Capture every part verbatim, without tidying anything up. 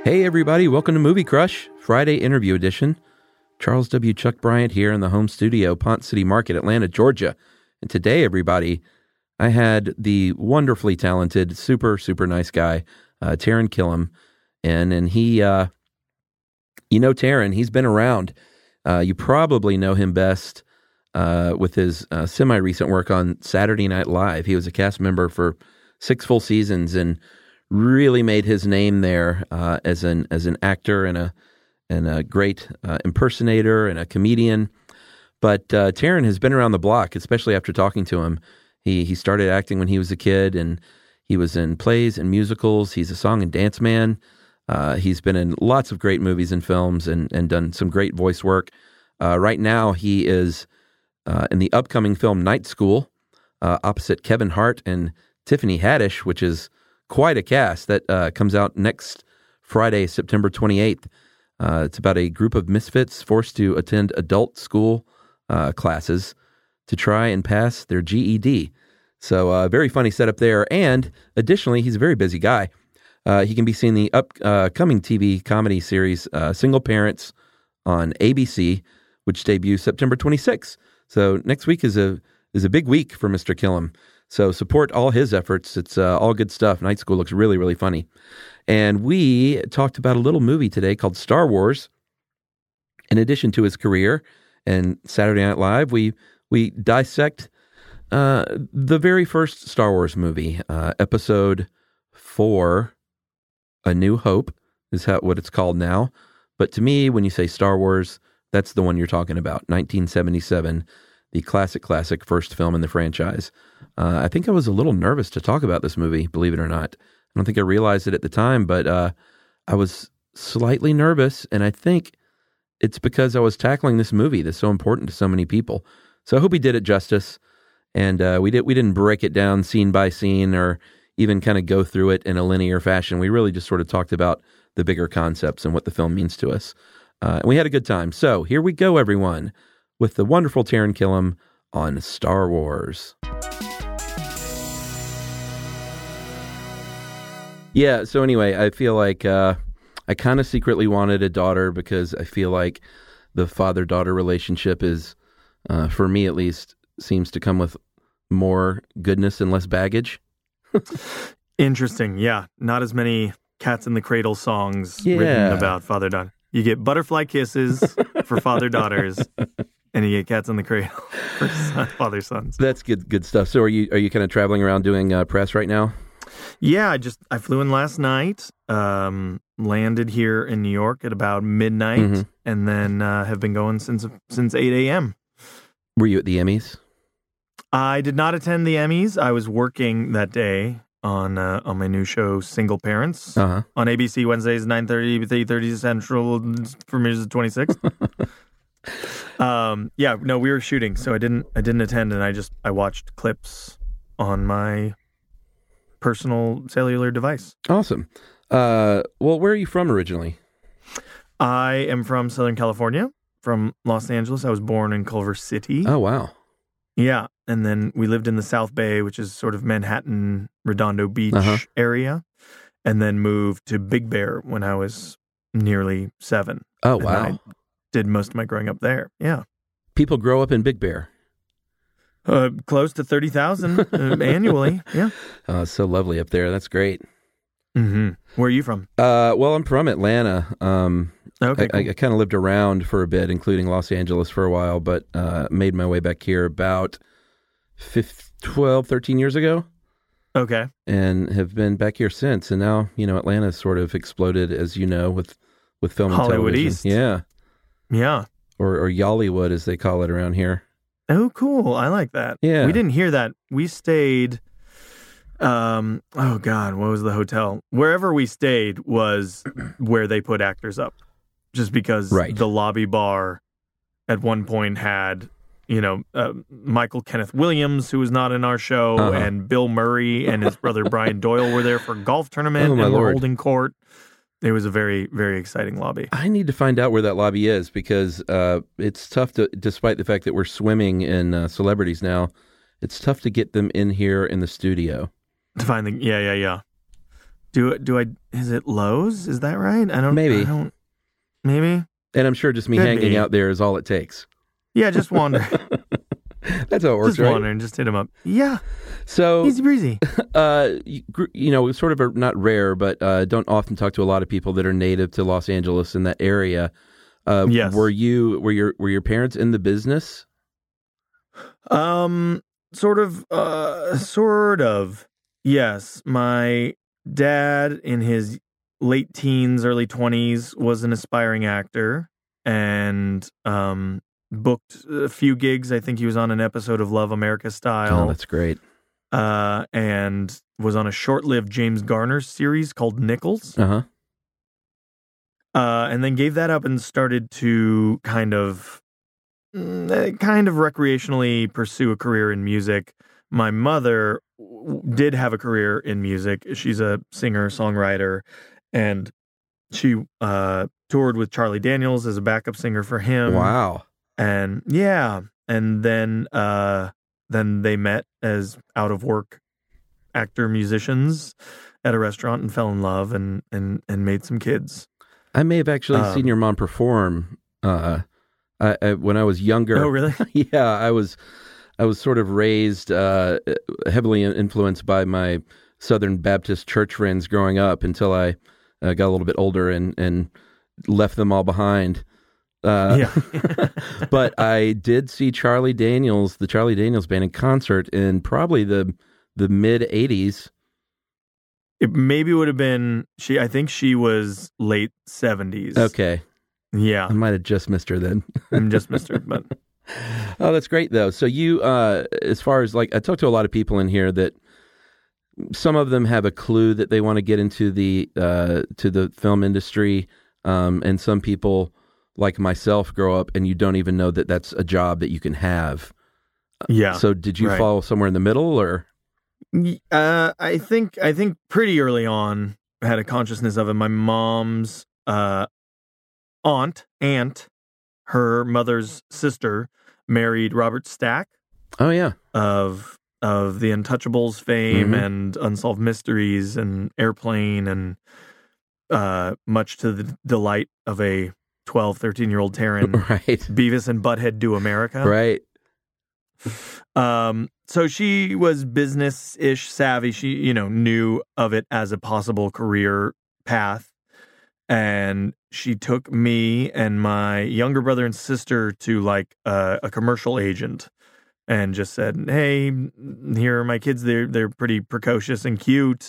Hey everybody, welcome to Movie Crush, Friday interview edition. Charles W. Chuck Bryant here in the home studio, Ponce City Market, Atlanta, Georgia. And today, everybody, I had the wonderfully talented, super, super nice guy, uh, Taran Killam. And, and he, uh, you know Taran, he's been around. Uh, you probably know him best uh, with his uh, semi-recent work on Saturday Night Live. He was a cast member for six full seasons and really made his name there uh, as an as an actor and a and a great uh, impersonator and a comedian. But uh, Taran has been around the block, especially after talking to him. He he started acting when he was a kid, and he was in plays and musicals. He's a song and dance man. Uh, he's been in lots of great movies and films and and done some great voice work. Uh, right now, he is uh, in the upcoming film Night School uh, opposite Kevin Hart and Tiffany Haddish, which is quite a cast that uh, comes out next Friday, September twenty-eighth. Uh, it's about a group of misfits forced to attend adult school uh, classes to try and pass their G E D. So uh, very funny setup there. And additionally, he's a very busy guy. Uh, he can be seen in the upcoming uh, T V comedy series uh, Single Parents on A B C, which debuts September twenty-sixth. So next week is a is a big week for Mister Killam. So support all his efforts. It's uh, all good stuff. Night School looks really, really funny. And we talked about a little movie today called Star Wars. In addition to his career and Saturday Night Live, we we dissect uh, the very first Star Wars movie, uh, Episode Four, A New Hope is how, what it's called now. But to me, when you say Star Wars, that's the one you're talking about, nineteen seventy-seven, the classic, classic first film in the franchise. Uh, I think I was a little nervous to talk about this movie, believe it or not. I don't think I realized it at the time, but uh, I was slightly nervous, and I think it's because I was tackling this movie that's so important to so many people. So I hope we did it justice, and uh, we, did, we didn't break it down scene by scene or even kind of go through it in a linear fashion. We really just sort of talked about the bigger concepts and what the film means to us. Uh, and we had a good time. So here we go, everyone, with the wonderful Taran Killam on Star Wars. Yeah, so anyway, I feel like uh, I kind of secretly wanted a daughter because I feel like the father-daughter relationship is, uh, for me at least, seems to come with more goodness and less baggage. Interesting, yeah. Not as many Cats in the Cradle songs yeah. written about father-daughter. You get butterfly kisses for father-daughters, and you get Cats in the Cradle for son, father-sons. That's good good stuff. So are you are you kind of traveling around doing uh, press right now? Yeah, I just I flew in last night, um, landed here in New York at about midnight, mm-hmm. and then uh, have been going since since eight a.m. Were you at the Emmys? I did not attend the Emmys. I was working that day on uh, on my new show, Single Parents, uh-huh. on A B C Wednesdays, nine thirty, eight thirty Central, premieres the twenty-sixth. um, yeah, no, we were shooting, so I didn't I didn't attend, and I just I watched clips on my personal cellular device. Awesome. Uh, well, where are you from originally? I am from Southern California, from Los Angeles. I was born in Culver City. Oh, wow. Yeah, and then we lived in the South Bay, which is sort of Manhattan, Redondo Beach uh-huh. area, and then moved to Big Bear when I was nearly seven. Oh, and wow. I did most of my growing up there, yeah. People grow up in Big Bear? Uh, close to thirty thousand uh, annually, yeah. Oh, it's so lovely up there. That's great. Mm-hmm. Where are you from? Uh, well, I'm from Atlanta. Um, okay, I, cool. I, I kind of lived around for a bit, including Los Angeles for a while, but uh, made my way back here about fifteen, twelve, thirteen years ago. Okay. And have been back here since. And now, you know, Atlanta's sort of exploded, as you know, with, with film and Hollywood television. East. Yeah. Yeah. Or, or Yollywood, as they call it around here. Oh, cool. I like that. Yeah. We didn't hear that. We stayed, um, oh God, what was the hotel? Wherever we stayed was where they put actors up. Just because right. the lobby bar at one point had, you know, uh, Michael Kenneth Williams, who was not in our show, uh-huh. and Bill Murray and his brother Brian Doyle were there for a golf tournament, oh, my and were Lord. holding court. It was a very, very exciting lobby. I need to find out where that lobby is because uh, it's tough to, despite the fact that we're swimming in uh, celebrities now, it's tough to get them in here in the studio. To find the, yeah, yeah, yeah. Do do I? Is it Lowe's? Is that right? I don't. Maybe. I don't. Maybe. And I'm sure just me Could hanging be. out there is all it takes. Yeah, just wander. That's how it works, just right? wander and just hit him up. Yeah. So, Easy breezy. uh, you, you know, sort of a, not rare, but uh, don't often talk to a lot of people that are native to Los Angeles in that area. Uh, Yes. Were you were your were your parents in the business? Um, sort of, uh, sort of. Yes, my dad in his late teens, early twenties was an aspiring actor and um booked a few gigs. I think he was on an episode of Love America Style. Oh, that's great. Uh, and was on a short-lived James Garner series called Nichols. Uh huh. Uh, and then gave that up and started to kind of, mm, kind of recreationally pursue a career in music. My mother w- did have a career in music. She's a singer, songwriter, and she uh, toured with Charlie Daniels as a backup singer for him. Wow. And yeah, and then uh, then they met as out of work actor musicians at a restaurant and fell in love and and and made some kids. I may have actually Um, seen your mom perform uh, I, I, when I was younger. Oh, really? Yeah, I was. I was sort of raised uh, heavily influenced by my Southern Baptist church friends growing up until I uh, got a little bit older and and left them all behind. Uh, Yeah. But I did see Charlie Daniels, the Charlie Daniels Band, in concert in probably the the mid eighties. It maybe would have been she. I think she was late seventies. Okay, Yeah, I might have just missed her then. I'm just missed her, but Oh, that's great though. So you, uh, as far as like, I talked to a lot of people in here that some of them have a clue that they want to get into the uh, to the film industry, um, and some people, like myself, grow up and you don't even know that that's a job that you can have. yeah. So did you right. fall somewhere in the middle, or? Uh, I think I think pretty early on I had a consciousness of it. My mom's uh, aunt, aunt, her mother's sister married Robert Stack Oh yeah, of of the Untouchables fame Mhm. and Unsolved Mysteries and Airplane and uh, much to the delight of a twelve, thirteen-year-old Taryn, right, Beavis and Butthead Do America. right. Um, so she was business-ish savvy. She, you know, knew of it as a possible career path. And she took me and my younger brother and sister to like uh, a commercial agent and just said, "Hey, here are my kids. They're, they're pretty precocious and cute."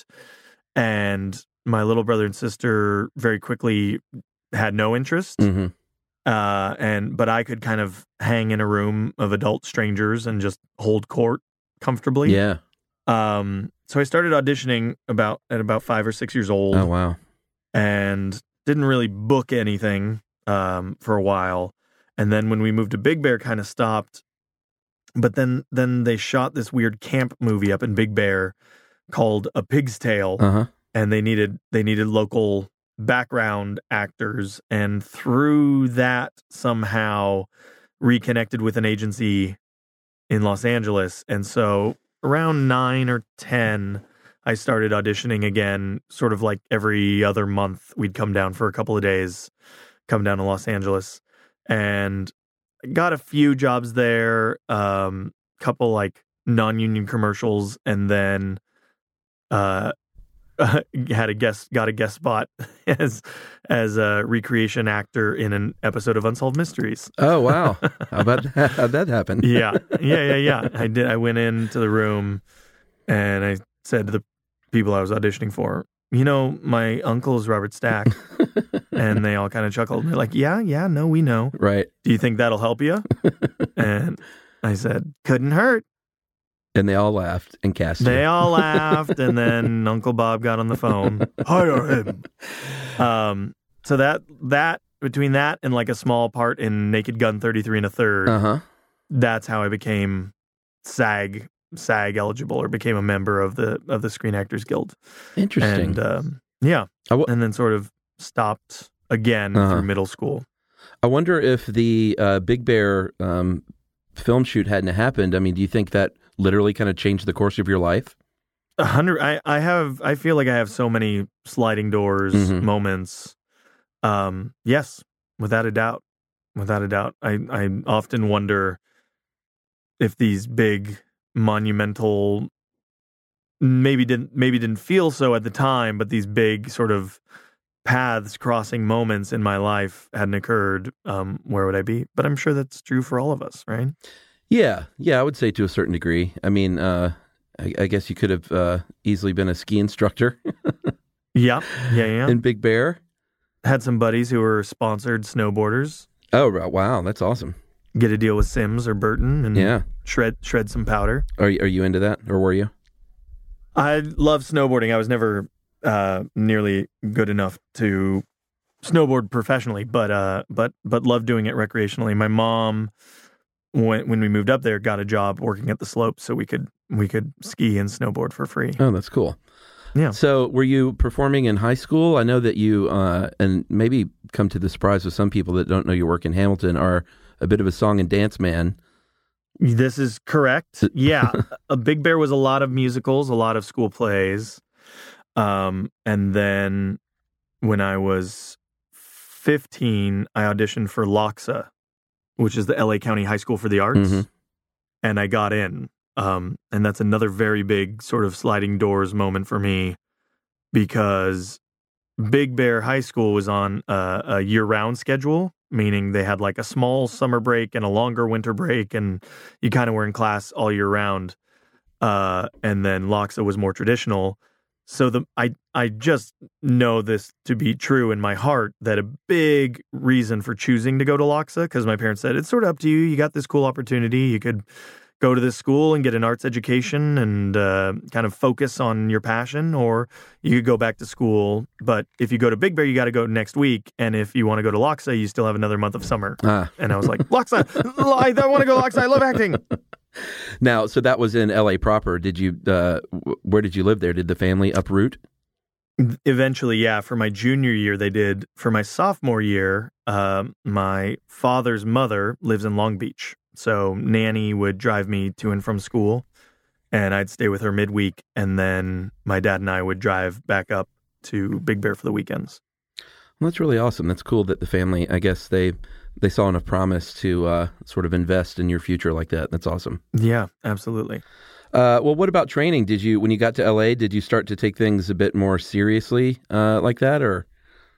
And my little brother and sister very quickly had no interest. hmm Uh, and but I could kind of hang in a room of adult strangers and just hold court comfortably. Yeah. Um, so I started auditioning about at about five or six years old, Oh wow. and didn't really book anything um, for a while. And then when we moved to Big Bear, kind of stopped. But then then they shot this weird camp movie up in Big Bear called A Pig's Tale, Uh huh. and they needed they needed local background actors, and through that somehow reconnected with an agency in Los Angeles. And so around nine or ten, I started auditioning again, sort of like every other month. We'd come down for a couple of days, come down to Los Angeles, and got a few jobs there, um, couple like non-union commercials, and then uh Uh, had a guest, got a guest spot as as a recreation actor in an episode of Unsolved Mysteries. Oh wow. How about how'd that happen? Yeah, yeah, yeah, yeah. I did. I went into the room and I said to the people I was auditioning for, "You know, my uncle is Robert Stack," and they all kind of chuckled. They're like, "Yeah, yeah, no, we know. Right. Do you think that'll help you?" And I said, "Couldn't hurt." And they all laughed and cast you. They all laughed, and then Uncle Bob got on the phone. Hire him. Um, so that that between that and like a small part in Naked Gun thirty-three and a third, Uh huh. that's how I became SAG SAG eligible, or became a member of the of the Screen Actors Guild. Interesting. And um, yeah, I w- and then sort of stopped again Uh-huh. through middle school. I wonder if the uh, Big Bear um, film shoot hadn't happened. I mean, do you think that literally kind of changed the course of your life? A hundred. I, I have. I feel like I have so many sliding doors mm-hmm. moments. Um, yes, without a doubt, without a doubt. I, I often wonder if these big monumental, maybe didn't maybe didn't feel so at the time, but these big sort of paths crossing moments in my life hadn't occurred, um, where would I be? But I'm sure that's true for all of us, right? Yeah, yeah, I would say to a certain degree. I mean, uh, I, I guess you could have uh, easily been a ski instructor. yeah, yeah, yeah. In Big Bear. Had some buddies who were sponsored snowboarders. Oh, wow, that's awesome. Get a deal with Sims or Burton and yeah. shred shred some powder. Are, are you into that, or were you? I love snowboarding. I was never uh, nearly good enough to snowboard professionally, but uh, but but loved doing it recreationally. My mom, when when we moved up there, got a job working at the slopes, so we could we could ski and snowboard for free. Oh, that's cool. Yeah. So, were you performing in high school? I know that you, uh, and maybe come to the surprise of some people that don't know your work in Hamilton, are a bit of a song and dance man. This is correct. Yeah. A Big Bear was a lot of musicals, a lot of school plays. Um, and then when I was fifteen, I auditioned for LACHSA, which is the L A County High School for the Arts. Mm-hmm. And I got in. Um, and that's another very big sort of sliding doors moment for me, because Big Bear High School was on a, a year-round schedule, meaning they had like a small summer break and a longer winter break, and you kind of were in class all year round. Uh, and then LACHSA was more traditional. So the I I just know this to be true in my heart, that a big reason for choosing to go to LACHSA, because my parents said, it's sort of up to you. You got this cool opportunity. You could go to this school and get an arts education and uh, kind of focus on your passion, or you could go back to school. But if you go to Big Bear, you got to go next week. And if you want to go to LACHSA, you still have another month of summer. Ah. And I was like, LACHSA, I don't want to go to LACHSA. I love acting. Now, so that was in L A proper. Did you, uh, where did you live there? Did the family uproot? Eventually, yeah. For my junior year, they did. For my sophomore year, uh, my father's mother lives in Long Beach. So Nanny would drive me to and from school, and I'd stay with her midweek, and then my dad and I would drive back up to Big Bear for the weekends. Well, that's really awesome. That's cool that the family, I guess they they saw enough promise to uh, sort of invest in your future like that. That's awesome. Yeah, absolutely. Uh, well, what about training? Did you, when you got to L A, did you start to take things a bit more seriously uh, like that, or?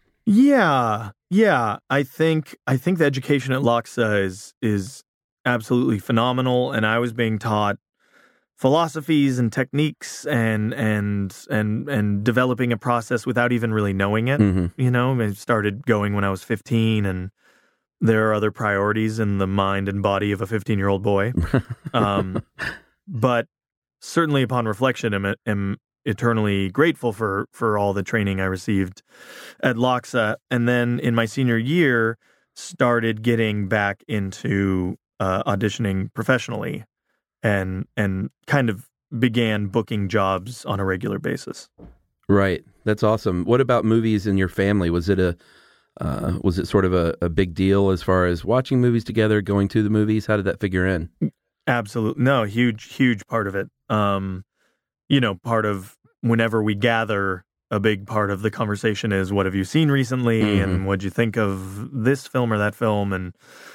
Yeah, yeah. I think I think the education at LACHSA is is absolutely phenomenal, and I was being taught philosophies and techniques and and and and developing a process without even really knowing it. Mm-hmm. You know, I started going when I was fifteen, and there are other priorities in the mind and body of a fifteen-year-old boy. um, but certainly, upon reflection, I'm, I'm eternally grateful for for all the training I received at LACHSA, and then in my senior year, started getting back into Uh, auditioning professionally, and and kind of began booking jobs on a regular basis. Right, that's awesome. What about movies in your family? Was it a uh, was it sort of a, a big deal as far as watching movies together, going to the movies? How did that figure in? Absolutely, no, huge, huge part of it. Um, you know, part of whenever we gather, a big part of the conversation is, what have you seen recently, mm-hmm. and what'd you think of this film or that film, and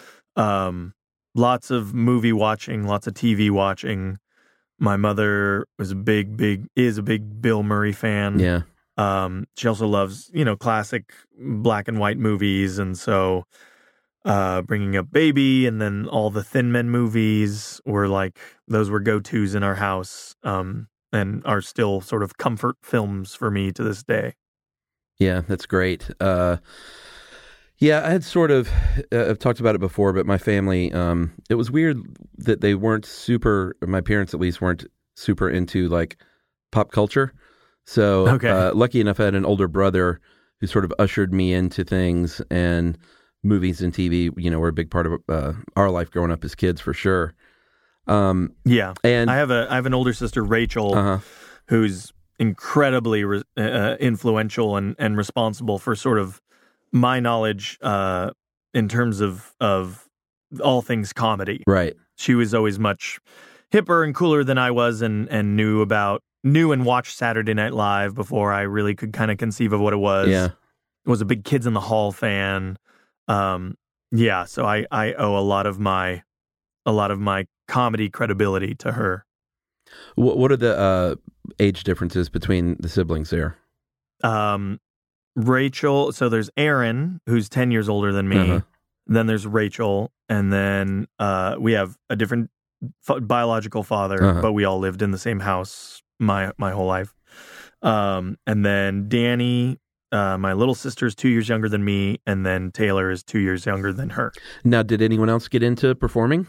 um. Lots of movie watching, lots of T V watching. My mother was a big, big, is a big Bill Murray fan. Yeah. Um, she also loves, you know, classic black and white movies. And so uh, bringing up Baby, and then all the Thin Men movies were like, those were go-tos in our house, um, and are still sort of comfort films for me to this day. Yeah, that's great. Uh Yeah, I had sort of, uh, I've talked about it before, but my family, um, it was weird that they weren't super, my parents at least weren't super into like pop culture. So okay. uh, lucky enough, I had an older brother who sort of ushered me into things, and movies and T V, you know, were a big part of uh, our life growing up as kids for sure. Um, yeah. And I have a, I have an older sister, Rachel, uh-huh. who's incredibly re- uh, influential and, and responsible for sort of my knowledge uh, in terms of of all things comedy. Right. She was always much hipper and cooler than I was, and and knew about knew and watched Saturday Night Live before I really could kind of conceive of what it was. Yeah. Was a big Kids in the Hall fan. Um, yeah, so I, I owe a lot of my a lot of my comedy credibility to her. What, what are the uh, age differences between the siblings there? Um, Rachel, so there's Aaron, who's ten years older than me. Uh-huh. Then there's Rachel, and then uh, we have a different f- biological father, Uh-huh. but we all lived in the same house my my whole life. Um, and then Danny, uh, my little sister, is two years younger than me, and then Taylor is two years younger than her. Now, did anyone else get into performing?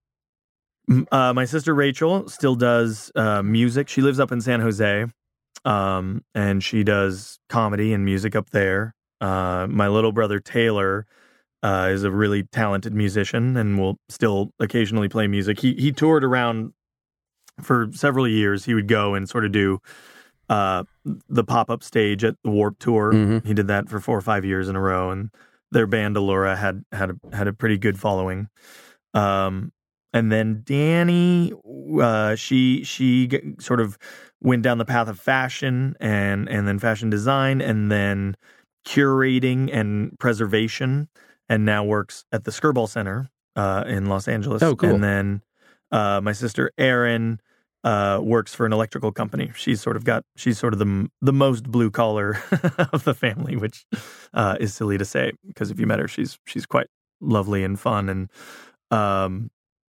Uh, my sister Rachel still does uh, music. She lives up in San Jose, um, and she does comedy and music up there. Uh, my little brother Taylor uh, is a really talented musician and will still occasionally play music. He he toured around for several years. He would go and sort of do uh, the pop-up stage at the Warped Tour. Mm-hmm. He did that for four or five years in a row, and their band Allura had had a, had a pretty good following. Um, and then Danny, uh, she she g- sort of went down the path of fashion and and then fashion design, and then curating and preservation, and now works at the Skirball Center uh, in Los Angeles. Oh, cool. And then uh, my sister Erin uh, works for an electrical company. She's sort of got she's sort of the the most blue collar of the family, which uh, is silly to say because if you met her, she's she's quite lovely and fun and um,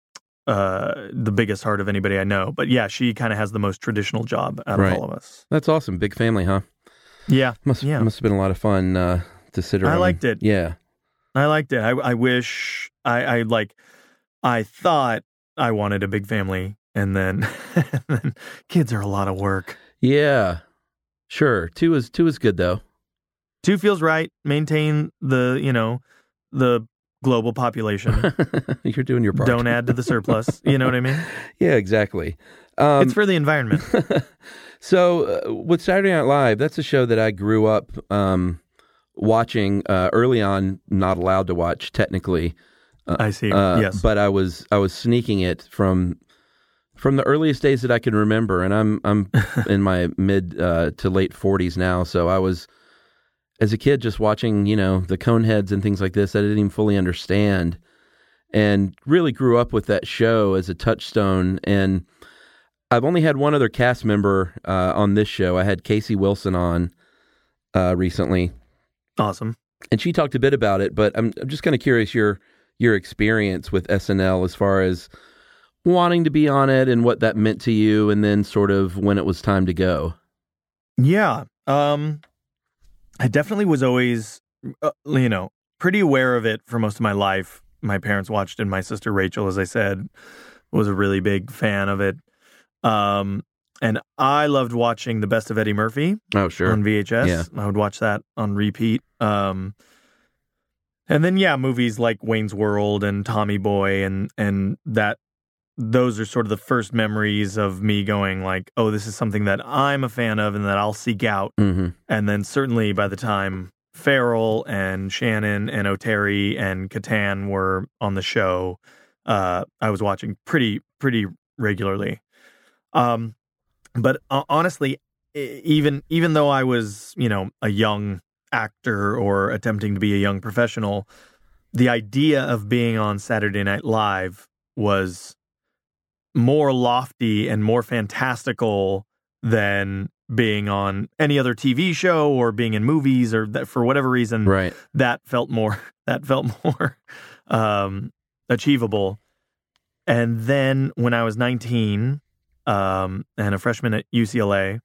uh, the biggest heart of anybody I know. But yeah, she kind of has the most traditional job out Right. of all of us. That's awesome. Big family, huh? Yeah, Must yeah. must have been a lot of fun uh, to sit around. I liked it. Yeah. I liked it. I, I wish I, I like. I thought I wanted a big family, and then, and then kids are a lot of work. Yeah. Sure. Two is two is good though. Two feels right. Maintain the you know the global population. You're doing your part. Don't add to the surplus. You know what I mean? Yeah, exactly. Um, It's for the environment. so uh, with Saturday Night Live, that's a show that I grew up um, watching uh, early on. Not allowed to watch technically. Uh, I see. uh, Yes. but I was I was sneaking it from from the earliest days that I can remember, and I'm I'm in my mid uh, to late forties now. So I was as a kid just watching, you know, the Coneheads and things like this. I didn't even fully understand, and really grew up with that show as a touchstone. And I've only had one other cast member uh, on this show. I had Casey Wilson on uh, recently, Awesome. and she talked a bit about it. But I'm I'm just kind of curious your your experience with S N L as far as wanting to be on it and what that meant to you, and then sort of when it was time to go. Yeah. Um, I definitely was always, uh, you know, pretty aware of it for most of my life. My parents watched it. My sister Rachel, as I said, was a really big fan of it. Um, and I loved watching The Best of Eddie Murphy Oh, sure. on V H S. Yeah. I would watch that on repeat. Um, and then, yeah, movies like Wayne's World and Tommy Boy and and that. Those are sort of the first memories of me going like, oh, this is something that I'm a fan of and that I'll seek out. Mm-hmm. And then certainly by the time Farrell and Shannon and O'Terry and Catan were on the show, uh, I was watching pretty, pretty regularly. Um, but uh, honestly, even even though I was, you know, a young actor or attempting to be a young professional, the idea of being on Saturday Night Live was more lofty and more fantastical than being on any other T V show or being in movies, or that for whatever reason, Right. that felt more that felt more um, achievable. And then when I was nineteen um, and a freshman at U C L A,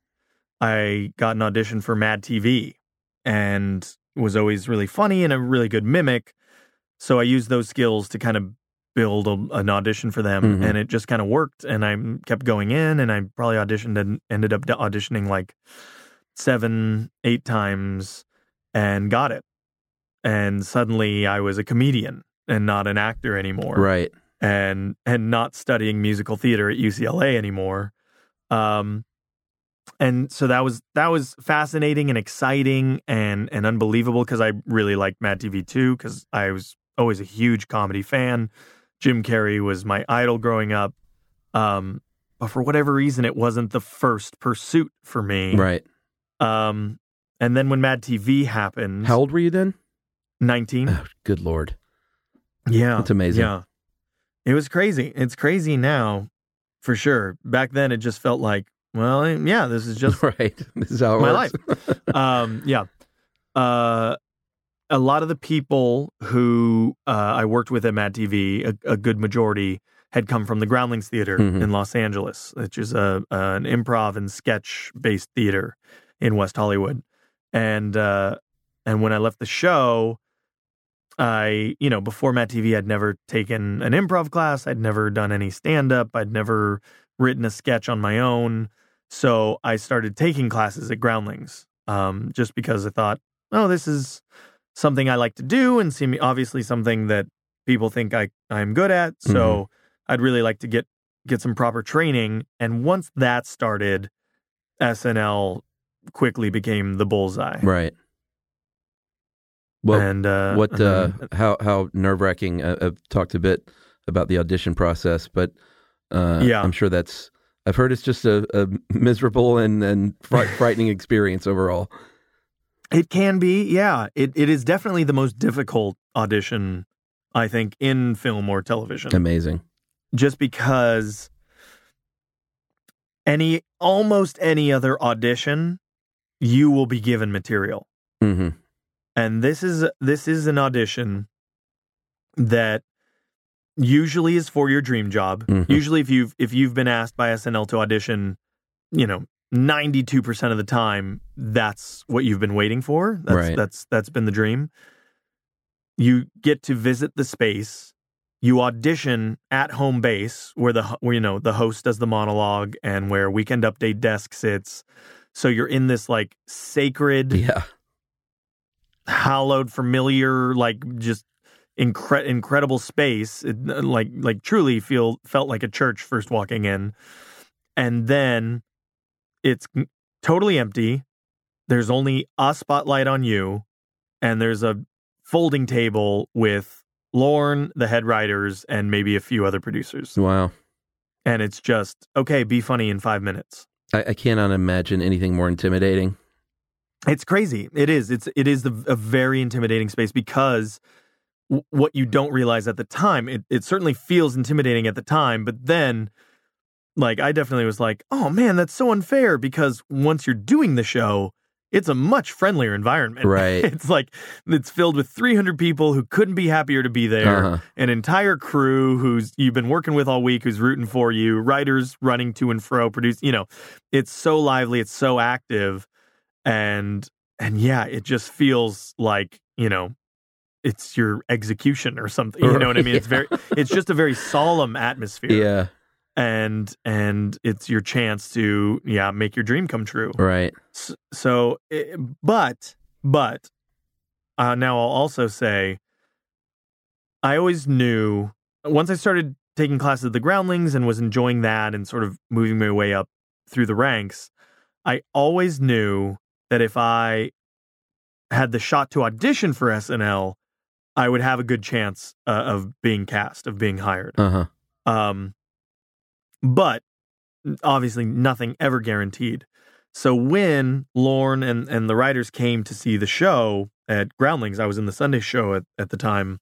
I got an audition for Mad T V and was always really funny and a really good mimic. So I used those skills to kind of build a, an audition for them, Mhm. and it just kind of worked. And I kept going in, and I probably auditioned and ended up auditioning like seven, eight times, and got it. And suddenly, I was a comedian and not an actor anymore, Right. and and not studying musical theater at U C L A anymore. Um, and so that was that was fascinating and exciting and and unbelievable because I really liked Mad T V too, because I was always a huge comedy fan. Jim Carrey was my idol growing up. Um, but for whatever reason, it wasn't the first pursuit for me. Right. Um, and then when Mad T V happened... How old were you then? nineteen. Oh, good Lord. Yeah. That's amazing. Yeah. It was crazy. It's crazy now, for sure. Back then, it just felt like, well, yeah, this is just right. This is how it my works. life. um, yeah. Uh, a lot of the people who uh, I worked with at Mad T V, a, a good majority, had come from the Groundlings Theater Mhm. in Los Angeles, which is a, a an improv and sketch-based theater in West Hollywood. And uh, and when I left the show, I, you know, before Mad T V, I'd never taken an improv class. I'd never done any stand-up. I'd never written a sketch on my own. So I started taking classes at Groundlings um, just because I thought, oh, this is something I like to do and seem obviously something that people think I, I'm good at. So Mhm. I'd really like to get, get some proper training. And once that started, S N L quickly became the bullseye. Right. Well, and uh, what, and uh, then- how, how nerve-wracking, uh, I've talked a bit about the audition process, but uh, Yeah. I'm sure that's, I've heard it's just a, a miserable and, and fri- frightening experience overall. It can be, yeah. It it is definitely the most difficult audition, I think, in film or television. Amazing. Just because any almost any other audition, you will be given material. hmm And this is this is an audition that usually is for your dream job. Mhm. Usually if you've if you've been asked by S N L to audition, you know, ninety-two percent of the time, that's what you've been waiting for. That's, Right. that's that's been the dream. You get to visit the space. You audition at home base, where the where you know the host does the monologue and where Weekend Update desk sits. So you're in this like sacred, Yeah. hallowed, familiar, like just incre- incredible space. It, like like truly feel felt like a church first walking in, and then it's totally empty. There's only a spotlight on you, and there's a folding table with Lorne, the head writers, and maybe a few other producers. Wow. And it's just, okay, be funny in five minutes. I, I cannot imagine anything more intimidating. It's crazy. It is. It's it is the, a very intimidating space because w- what you don't realize at the time, it, it certainly feels intimidating at the time, but then like I definitely was like, oh man, that's so unfair because once you're doing the show, it's a much friendlier environment. Right. It's like it's filled with three hundred people who couldn't be happier to be there, Uh-huh. an entire crew who's you've been working with all week, who's rooting for you, writers running to and fro, produce, you know, it's so lively, it's so active. And and yeah, it just feels like, you know, it's your execution or something. You know what I mean? It's very it's just a very solemn atmosphere. Yeah. And and it's your chance to yeah, make your dream come true. Right. So, so eh, but but uh, now I'll also say I always knew once I started taking classes at the Groundlings and was enjoying that and sort of moving my way up through the ranks, I always knew that if I had the shot to audition for S N L, I would have a good chance uh, of being cast, of being hired. Uh-huh. Um, but obviously nothing ever guaranteed. So when Lorne and, and the writers came to see the show at Groundlings, I was in the Sunday show at, at the time,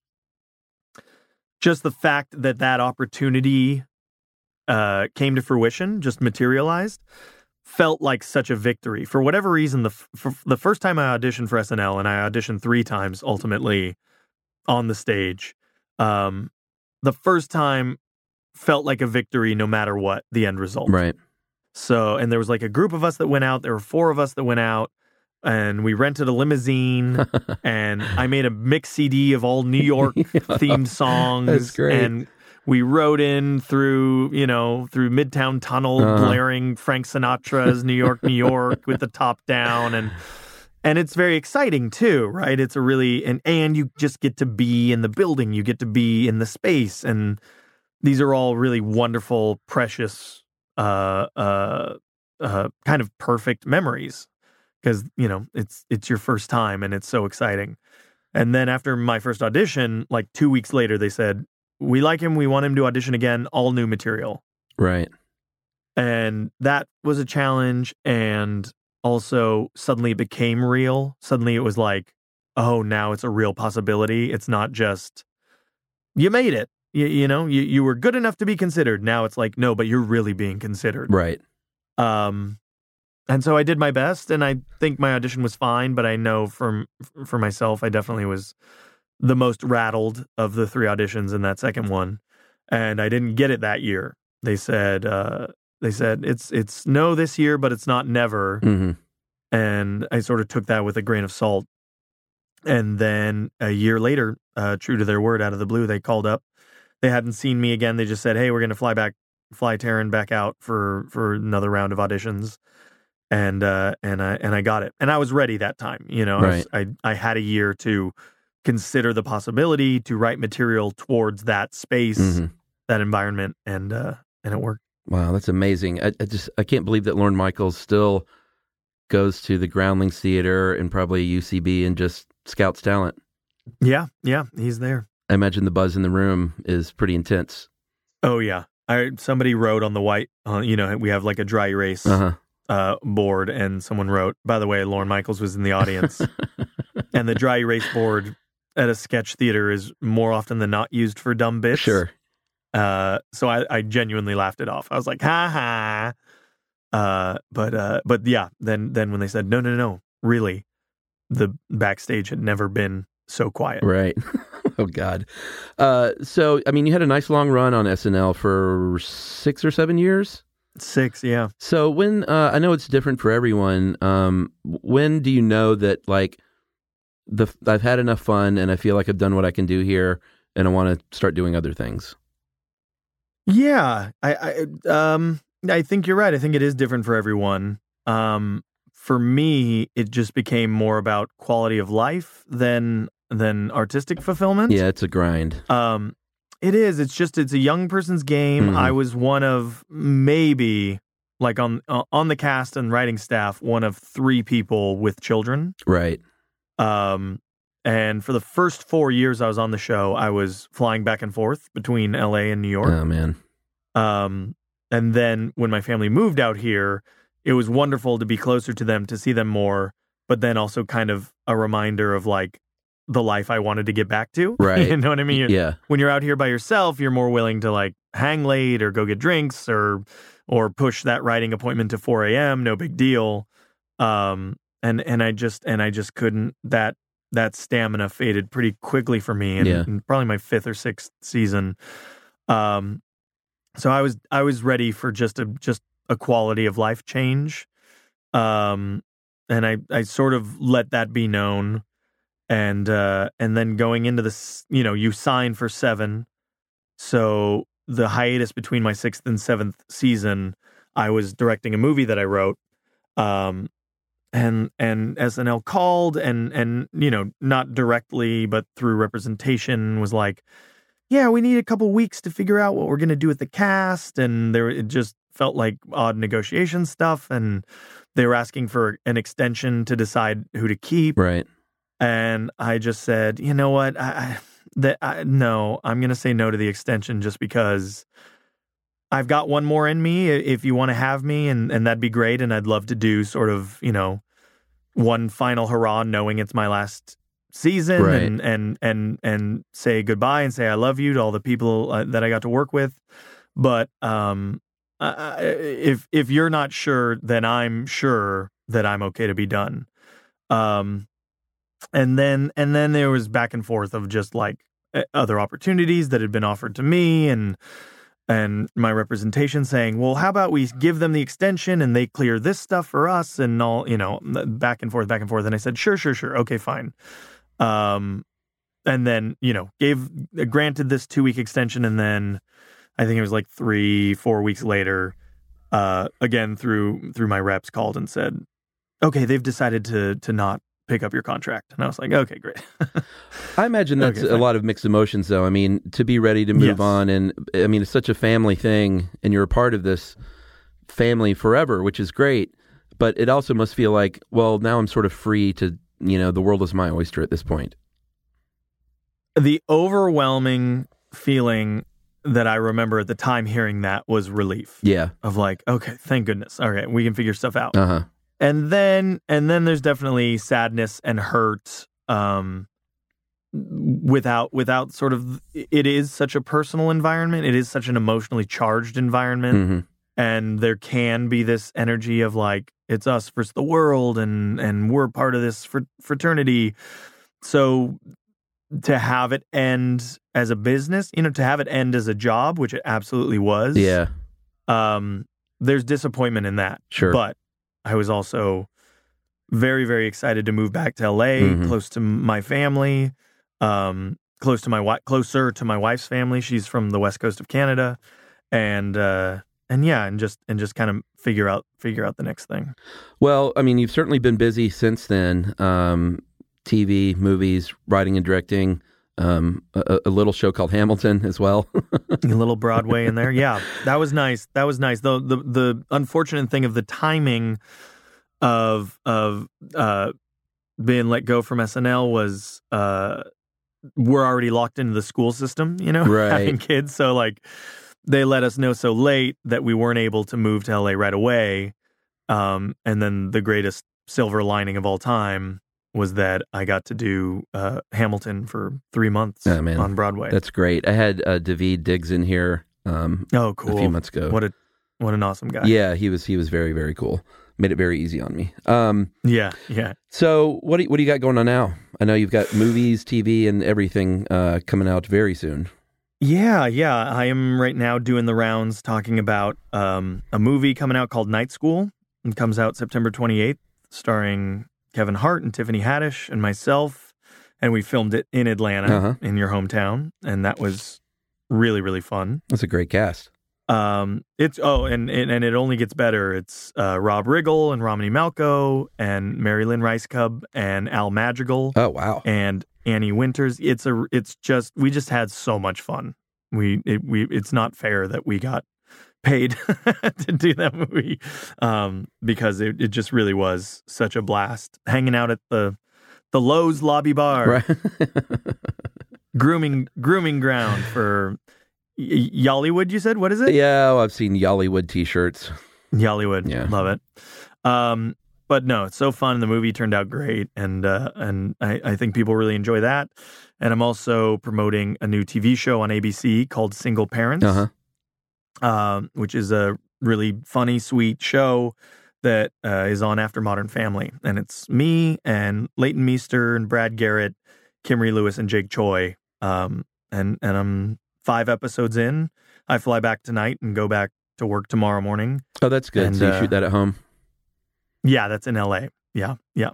just the fact that that opportunity uh, came to fruition, just materialized, felt like such a victory. For whatever reason, the, f- for the first time I auditioned for S N L, and I auditioned three times ultimately on the stage, um, the first time felt like a victory no matter what the end result. Right. So, and there was like a group of us that went out. There were four of us that went out, and we rented a limousine, and I made a mix C D of all New York themed songs. That's great. And we rode in through, you know, through Midtown Tunnel, Uh-huh. blaring Frank Sinatra's New York, New York with the top down. And and it's very exciting too, right? It's a really, and, and you just get to be in the building. You get to be in the space. And these are all really wonderful, precious, uh, uh, uh, kind of perfect memories. Because, you know, it's it's your first time and it's so exciting. And then after my first audition, like two weeks later, they said, we like him. We want him to audition again, all new material. Right. And that was a challenge. And also suddenly it became real. Suddenly it was like, oh, now it's a real possibility. It's not just, you made it. You, you know, you, you were good enough to be considered. Now it's like, no, but you're really being considered. Right. Um, and so I did my best, and I think my audition was fine, but I know from for myself, I definitely was the most rattled of the three auditions in that second one. And I didn't get it that year. They said, uh, they said, it's, it's no this year, but it's not never. Mm-hmm. And I sort of took that with a grain of salt. And then a year later, uh, true to their word, out of the blue, they called up. They hadn't seen me again. They just said, hey, we're going to fly back, fly Taron back out for, for another round of auditions. And, uh, and I, and I got it. And I was ready that time. You know, right. I, was, I, I had a year to consider the possibility, to write material towards that space, mm-hmm. that environment. And, uh, and it worked. Wow. That's amazing. I, I just, I can't believe that Lorne Michaels still goes to the Groundlings Theater and probably U C B and just scouts talent. Yeah. Yeah. He's there. I imagine the buzz in the room is pretty intense. Oh yeah. I, somebody wrote on the white, uh, you know, we have like a dry erase uh-huh. uh, board, and someone wrote, by the way, Lorne Michaels was in the audience. And the dry erase board at a sketch theater is more often than not used for dumb bits. Sure. Uh, so I, I genuinely laughed it off. I was like, ha ha. Uh, but, uh, but yeah, then, then when they said, no, no, no, really, the backstage had never been so quiet. Right. Oh, God. Uh, so, I mean, you had a nice long run on S N L for six or seven years? Six, yeah. So when, uh, I know it's different for everyone, um, when do you know that, like, the I've had enough fun and I feel like I've done what I can do here and I want to start doing other things? Yeah. I, I, um, I think you're right. I think it is different for everyone. Um, for me, it just became more about quality of life than than artistic fulfillment. Yeah, it's a grind. Um, it is. It's just, it's a young person's game. Mm-hmm. I was one of maybe, like on uh, on the cast and writing staff, one of three people with children. Right. Um, and for the first four years I was on the show, I was flying back and forth between L A and New York. Oh, man. Um, and then when my family moved out here, it was wonderful to be closer to them, to see them more, but then also kind of a reminder of like the life I wanted to get back to. Right. You know what I mean? You're, yeah. When you're out here by yourself, you're more willing to like hang late or go get drinks or, or push that writing appointment to four a.m. No big deal. Um, and, and I just, and I just couldn't, that, that stamina faded pretty quickly for me in, yeah. in probably my fifth or sixth season. Um, so I was, I was ready for just a, just a quality of life change. Um, and I, I sort of let that be known. And, uh, and then going into this, you know, you sign for seven. So the hiatus between my sixth and seventh season, I was directing a movie that I wrote. Um, and, and S N L called and, and, you know, not directly, but through representation was like, yeah, we need a couple weeks to figure out what we're going to do with the cast. And there, it just felt like odd negotiation stuff. And they were asking for an extension to decide who to keep. Right. And I just said, you know what? I, I, that I, no, I'm going to say no to the extension just because I've got one more in me. If you want to have me, and, and that'd be great. And I'd love to do sort of, you know, one final hurrah, knowing it's my last season, right. and, and, and, and say goodbye and say I love you to all the people uh, that I got to work with. But um, uh, if if you're not sure, then I'm sure that I'm okay to be done. Um, and then and then there was back and forth of just like other opportunities that had been offered to me, and and my representation saying, well, how about we give them the extension and they clear this stuff for us, and all, you know, back and forth, back and forth. And I said, sure, sure, sure. Okay, fine. Um, and then, you know, gave, granted this two week extension. And then I think it was like three, four weeks later, uh, again, through, through my reps called and said, okay, they've decided to, to not pick up your contract. And I was like, okay, great. I imagine that's okay, a lot of mixed emotions, though. I mean, to be ready to move yes. on. And I mean, it's such a family thing, and you're a part of this family forever, which is great. But it also must feel like, well, now I'm sort of free to, you know, the world is my oyster at this point. The overwhelming feeling that I remember at the time hearing that was relief. Yeah. Of like, okay, thank goodness. All right, we can figure stuff out. Uh-huh. And then and then there's definitely sadness and hurt um, without without sort of, it is such a personal environment. It is such an emotionally charged environment. Mm-hmm. And there can be this energy of like, it's us versus the world, and and we're part of this fr- fraternity. So to have it end as a business, you know, to have it end as a job, which it absolutely was. Yeah. Um, there's disappointment in that. Sure. But I was also very, very excited to move back to L A, Mm-hmm. close to my family, um, close to my wi- closer to my wife's family. She's from the west coast of Canada, and uh, and yeah, and just and just kind of figure out figure out the next thing. Well, I mean, you've certainly been busy since then. Um, T V, movies, writing and directing, um, a, a little show called Hamilton as well. A little Broadway in there. Yeah, that was nice. That was nice. Though the, the unfortunate thing of the timing of of uh, being let go from S N L was uh, we're already locked into the school system, you know, Right. having kids. So like they let us know so late that we weren't able to move to L A right away. Um, and then the greatest silver lining of all time was that I got to do uh, Hamilton for three months Oh, man. on Broadway. That's great. I had uh, David Diggs in here um, oh, cool. a few months ago. What a what an awesome guy. Yeah, he was he was very, very cool. Made it very easy on me. Um, Yeah, yeah. so what do, you, what do you got going on now? I know you've got movies, T V, and everything uh, coming out very soon. Yeah, yeah. I am right now doing the rounds talking about um, a movie coming out called Night School. It comes out September twenty-eighth, starring Kevin Hart and Tiffany Haddish and myself. And we filmed it in Atlanta, Uh-huh. in your hometown. And that was really, really fun. That's a great cast. Um, it's oh, and, and and it only gets better. It's uh, Rob Riggle and Romany Malco and Mary Lynn Ricecub and Al Madrigal Oh, wow. and Annie Winters. It's a it's just we just had so much fun. We it, we it's not fair that we got paid to do that movie um, because it, it just really was such a blast hanging out at the the Lowe's lobby bar, Right. grooming grooming ground for y- Yollywood. You said what is it? Yeah, well, I've seen Yollywood t-shirts. Yollywood. Yeah. Love it. Um, but no, it's so fun. The movie turned out great. And uh, and I, I think people really enjoy that. And I'm also promoting a new T V show on A B C called Single Parents, Uh-huh. um, which is a really funny, sweet show that uh, is on after Modern Family. And it's me and Leighton Meester and Brad Garrett, Kimry Lewis and Jake Choi. Um, and, and I'm five episodes in. I fly back tonight and go back to work tomorrow morning. Oh, that's good. And, so you uh, shoot that at home? Yeah, that's in L A. Yeah, yeah.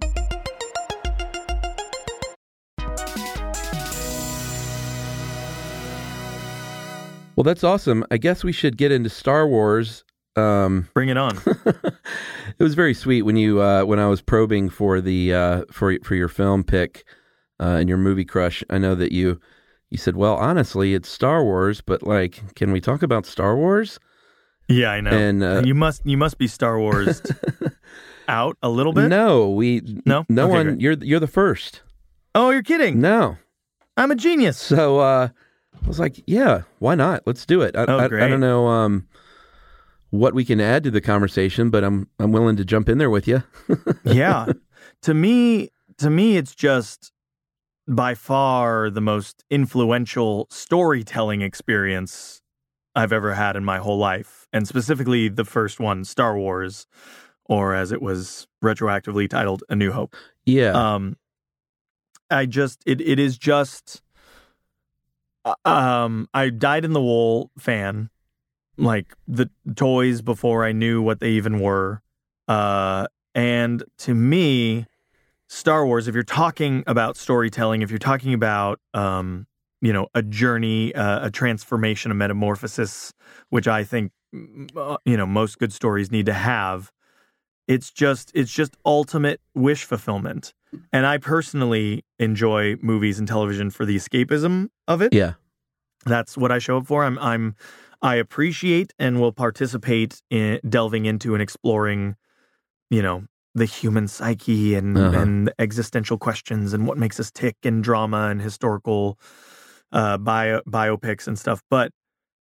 Well, that's awesome. I guess we should get into Star Wars. Um, Bring it on. it was very sweet when you uh, when I was probing for the uh, for for your film pick uh, and your movie crush. I know that you you said, well, honestly, it's Star Wars, but like, can we talk about Star Wars? Yeah, I know. And uh, you must you must be Star Wars out a little bit. No, we No? no Okay, one. great. You're you're the first. Oh, you're kidding. No, I'm a genius. so uh, I was like, yeah, why not? Let's do it. I, Oh, I, I great. don't know um, what we can add to the conversation, but I'm I'm willing to jump in there with you. Yeah. To me, to me, it's just by far the most influential storytelling experience I've ever had in my whole life. And specifically the first one, Star Wars, or as it was retroactively titled, A New Hope. Yeah. Um, I just, it, it is just, uh, um, I dyed in the wool fan, like the toys before I knew what they even were. Uh, and to me, Star Wars, if you're talking about storytelling, if you're talking about, um, you know, a journey, uh, a transformation, a metamorphosis, which I think, uh, you know, most good stories need to have, it's just, it's just ultimate wish fulfillment. And I personally enjoy movies and television for the escapism of it. yeah. That's what I show up for. I'm, I'm, I appreciate and will participate in delving into and exploring, you know, the human psyche and, Uh-huh. and existential questions and what makes us tick and drama and historical uh, bio, biopics and stuff. But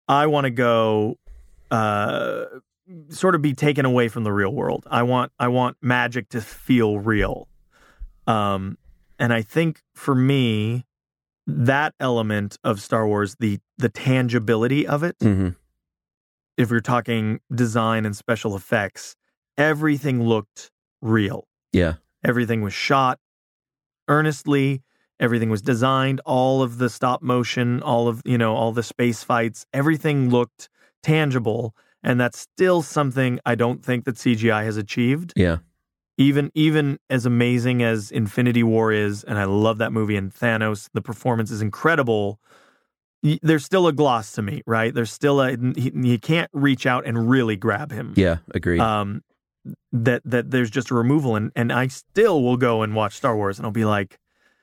I want to go, uh, sort of be taken away from the real world. I want I want magic to feel real. Um, and I think for me, that element of Star Wars, the the tangibility of it, mm-hmm. if you're talking design and special effects, everything looked real. Yeah. Everything was shot earnestly. Everything was designed. All of the stop motion, all of, you know, all the space fights, everything looked tangible. And that's still something I don't think that C G I has achieved. Yeah. Even even as amazing as Infinity War is, and I love that movie, and Thanos, the performance is incredible, y- there's still a gloss to me, right? There's still a, he, you can't reach out and really grab him. Yeah, agreed. Um, that that there's just a removal, and, and I still will go and watch Star Wars, and I'll be like,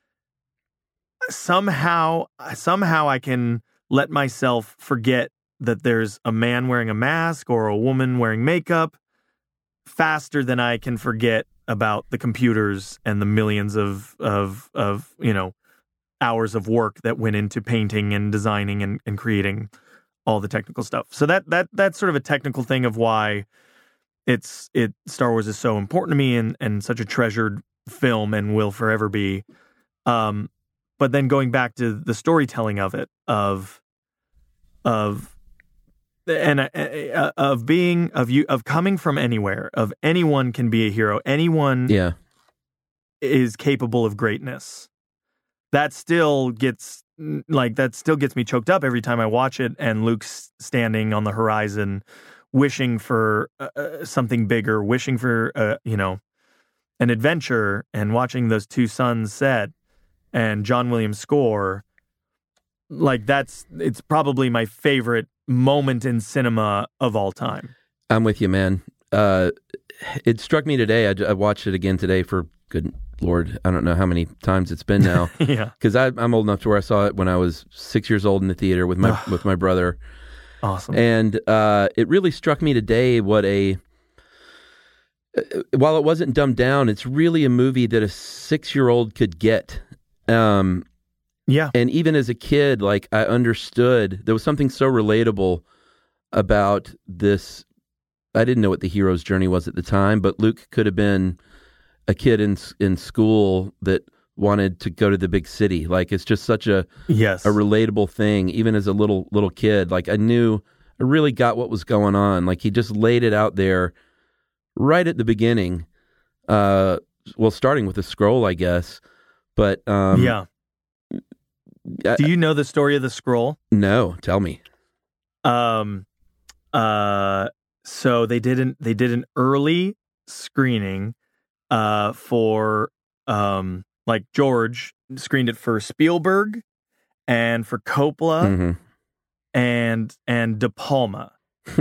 somehow, somehow I can let myself forget that there's a man wearing a mask or a woman wearing makeup faster than I can forget about the computers and the millions of, of, of, you know, hours of work that went into painting and designing and, and creating all the technical stuff. So that, that, that's sort of a technical thing of why it's, it, Star Wars is so important to me and, and such a treasured film and will forever be. Um, but then going back to the storytelling of it, of, of, and uh, uh, of being of you of coming from anywhere, of anyone can be a hero, anyone yeah. is capable of greatness. That still gets like that still gets me choked up every time I watch it, and Luke's standing on the horizon wishing for uh, something bigger, wishing for uh, you know, an adventure, and watching those two suns set and John Williams score. Like that's it's probably my favorite moment in cinema of all time. I'm with you, man. Uh, it struck me today. I, I watched it again today for good Lord. I don't know how many times it's been now. Yeah, because I'm old enough to where I saw it when I was six years old in the theater with my with my brother. Awesome. And uh, it really struck me today what a while it wasn't dumbed down, it's really a movie that a six year old could get. Um, Yeah. And even as a kid, like I understood there was something so relatable about this. I didn't know what the hero's journey was at the time, but Luke could have been a kid in in school that wanted to go to the big city. Like it's just such a yes. a relatable thing, even as a little little kid. Like I knew I really got what was going on. Like he just laid it out there right at the beginning. Uh, well, starting with the scroll, I guess. But um, yeah. Do you know the story of the scroll? No, tell me. Um, uh, so they did an they did an early screening, uh, for um, like George screened it for Spielberg, and for Coppola, mm-hmm. and and De Palma,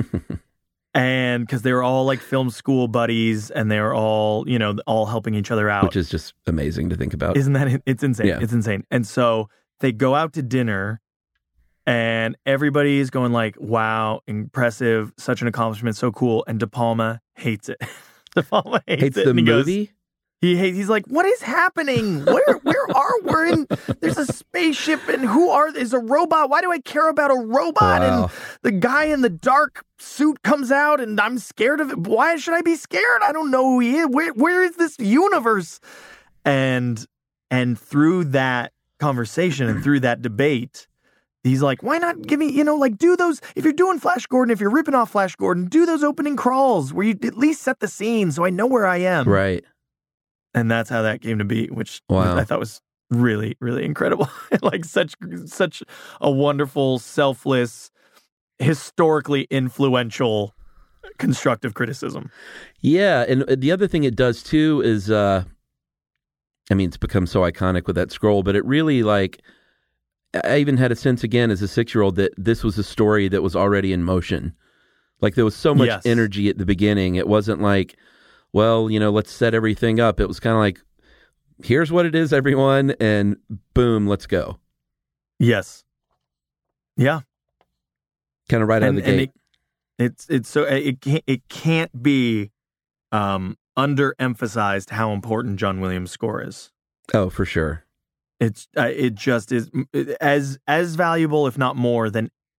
and because they were all like film school buddies, and they were all you know all helping each other out, which is just amazing to think about. Isn't that it's insane? Yeah. It's insane, and so. They go out to dinner, and everybody's going like, "Wow, impressive! Such an accomplishment, so cool." And De Palma hates it. De Palma hates, hates it. the and he movie. Goes, he hates. He's like, "What is happening? Where, where are we? In there's a spaceship, and who are is a robot? Why do I care about a robot?" Wow. And the guy in the dark suit comes out, and I'm scared of it. Why should I be scared? I don't know who he is. Where, where is this universe? And and through that conversation and through that debate, he's like, why not give me, you know, like do those, if you're doing Flash Gordon, if you're ripping off Flash Gordon, do those opening crawls where you at least set the scene so I know where I am. Right. And that's how that came to be, which wow. I thought was really, really incredible. Like such, such a wonderful, selfless, historically influential, constructive criticism. Yeah. And the other thing it does too is, uh, I mean, it's become so iconic with that scroll, but it really like, I even had a sense again as a six-year-old that this was a story that was already in motion. Like there was so much yes. energy at the beginning. It wasn't like, well, you know, let's set everything up. It was kind of like, here's what it is, everyone, and boom, let's go. Yes. Yeah. Kind of right and, out of the gate. It, it's it's so it can't it can't be um, underemphasized how important John Williams' score is. Oh, for sure. It's uh, it just is as as valuable, if not more, than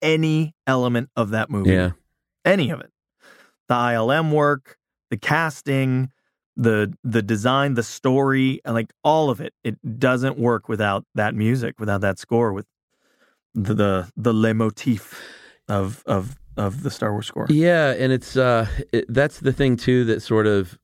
any element of that movie. Yeah. Any of it. The I L M work, the casting, the the design, the story, and like all of it. It doesn't work without that music, without that score, with the the, the leitmotif of of of the Star Wars score. Yeah, and it's uh, it, that's the thing too that sort of.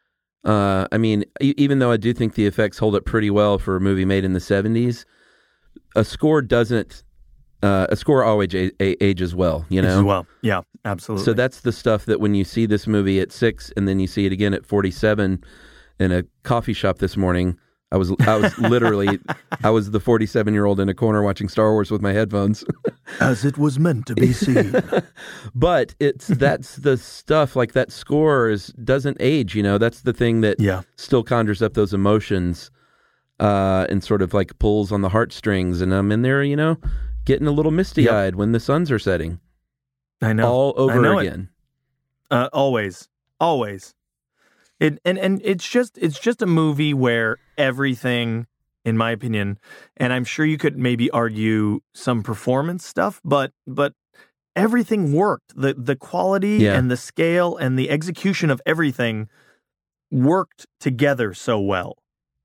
Uh, I mean, e- even though I do think the effects hold up pretty well for a movie made in the seventies, a score doesn't. Uh, a score always a- a- ages well, you know? Ages well, yeah, absolutely. So that's the stuff that when you see this movie at six and then you see it again at forty-seven in a coffee shop this morning, I was I was literally, I was the forty-seven-year-old in a corner watching Star Wars with my headphones. As it was meant to be seen. But it's that's the stuff, like that score is, doesn't age, you know? That's the thing that yeah. still conjures up those emotions uh, and sort of like pulls on the heartstrings. And I'm in there, you know? Getting a little misty-eyed yep. when the suns are setting. I know. All over I know again. Uh, always. Always. It and, and it's just it's just a movie where everything, in my opinion, and I'm sure you could maybe argue some performance stuff, but but everything worked. The the quality yeah. and the scale and the execution of everything worked together so well.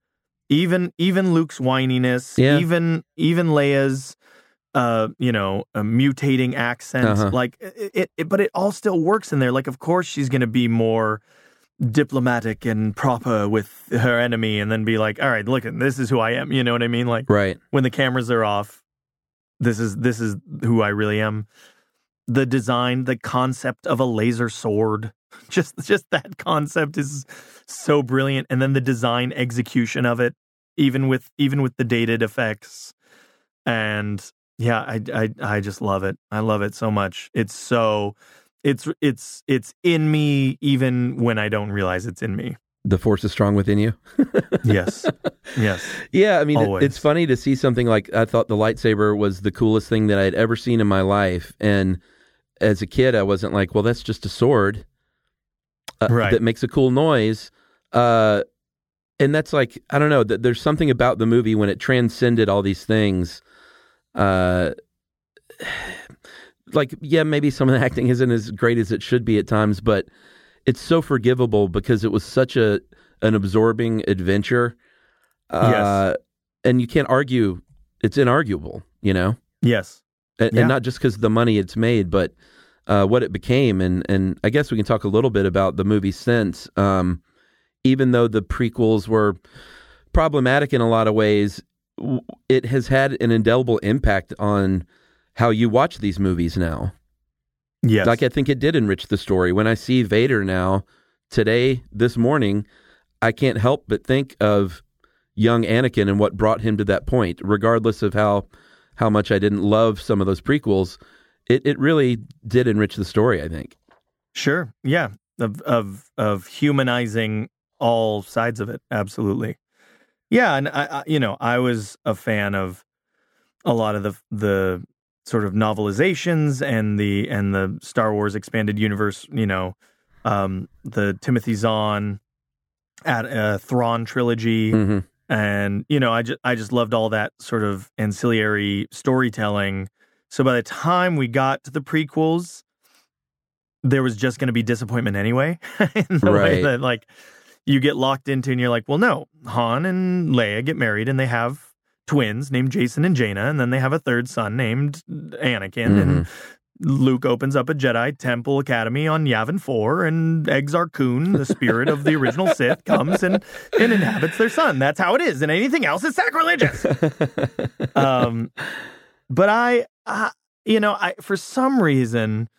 Even even Luke's whininess, yeah. even even Leia's Uh, you know, a mutating accent, uh-huh. like it, it, it, but it all still works in there. Like, of course, she's going to be more diplomatic and proper with her enemy, and then be like, "All right, look, this is who I am." You know what I mean? Like, right when the cameras are off, this is this is who I really am. The design, the concept of a laser sword, just just that concept is so brilliant, and then the design execution of it, even with even with the dated effects, and. Yeah, I, I I just love it. I love it so much. It's so, it's it's it's in me even when I don't realize it's in me. The force is strong within you. Yes, yes. Yeah, I mean, it, Always. it's funny to see something like, I thought the lightsaber was the coolest thing that I had ever seen in my life, and as a kid, I wasn't like, well, that's just a sword uh, right. that makes a cool noise. Uh, and that's like, I don't know. Th- there's something about the movie when it transcended all these things. Uh, like, yeah, maybe some of the acting isn't as great as it should be at times, but it's so forgivable because it was such a an absorbing adventure. Uh, yes. And you can't argue. It's inarguable, you know? Yes. And, yeah. and not just because of the money it's made, but uh, what it became. And, and I guess we can talk a little bit about the movie since. Um, even though the prequels were problematic in a lot of ways, it has had an indelible impact on how you watch these movies now. Yes. Like, I think it did enrich the story. When I see Vader now, today, this morning, I can't help but think of young Anakin and what brought him to that point, regardless of how how much I didn't love some of those prequels. It it really did enrich the story, I think. Sure. Yeah. Of of of humanizing all sides of it. Absolutely. Yeah, and I, I, you know, I was a fan of a lot of the the sort of novelizations and the and the Star Wars expanded universe. You know, um, the Timothy Zahn at uh, Thrawn trilogy, mm-hmm. and you know, I just I just loved all that sort of ancillary storytelling. So by the time we got to the prequels, there was just going to be disappointment anyway, in the right. way that like. You get locked into, and you're like, well, no, Han and Leia get married, and they have twins named Jason and Jaina, and then they have a third son named Anakin, mm-hmm. and Luke opens up a Jedi Temple Academy on Yavin four, and Exar Kun, the spirit of the original Sith, comes and, and inhabits their son. That's how it is, and anything else is sacrilegious. um, but I, uh, you know, I for some reason,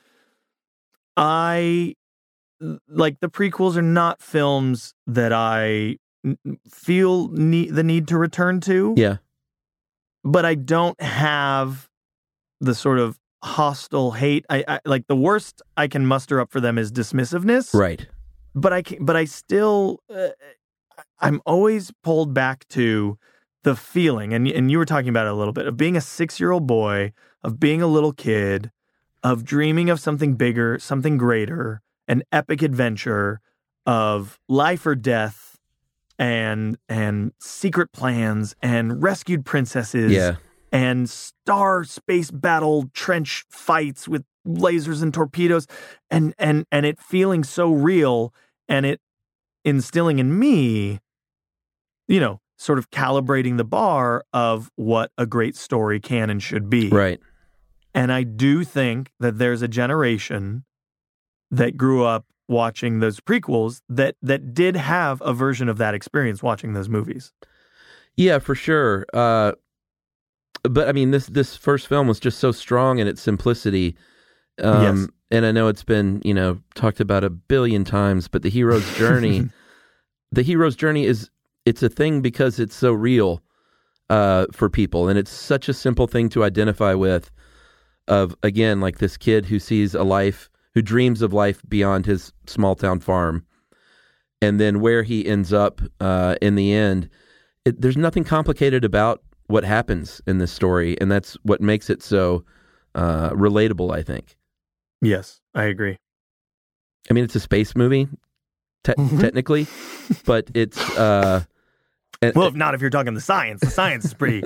I... like the prequels are not films that I feel need, the need to return to. Yeah. But I don't have the sort of hostile hate. I, I like the worst I can muster up for them is dismissiveness. Right. But I can, but I still uh, I'm always pulled back to the feeling, and and you were talking about it a little bit, of being a six-year-old boy, of being a little kid, of dreaming of something bigger, something greater, an epic adventure of life or death, and and secret plans and rescued princesses. Yeah. and star space battle trench fights with lasers and torpedoes, and and and it feeling so real, and it instilling in me, you know, sort of calibrating the bar of what a great story can and should be. Right. And I do think that there's a generation that grew up watching those prequels that that did have a version of that experience watching those movies. Yeah, for sure. Uh, but I mean, this this first film was just so strong in its simplicity. Um, yes. And I know it's been, you know, talked about a billion times, but the hero's journey, the hero's journey is, it's a thing because it's so real uh, for people. And it's such a simple thing to identify with of, again, like this kid who sees a life, who dreams of life beyond his small town farm. And then where he ends up uh, in the end, it, there's nothing complicated about what happens in this story. And that's what makes it so uh, relatable, I think. Yes, I agree. I mean, it's a space movie, te- Mm-hmm. technically, but it's... Uh, and, well, if not, if you're talking the science, the science is pretty...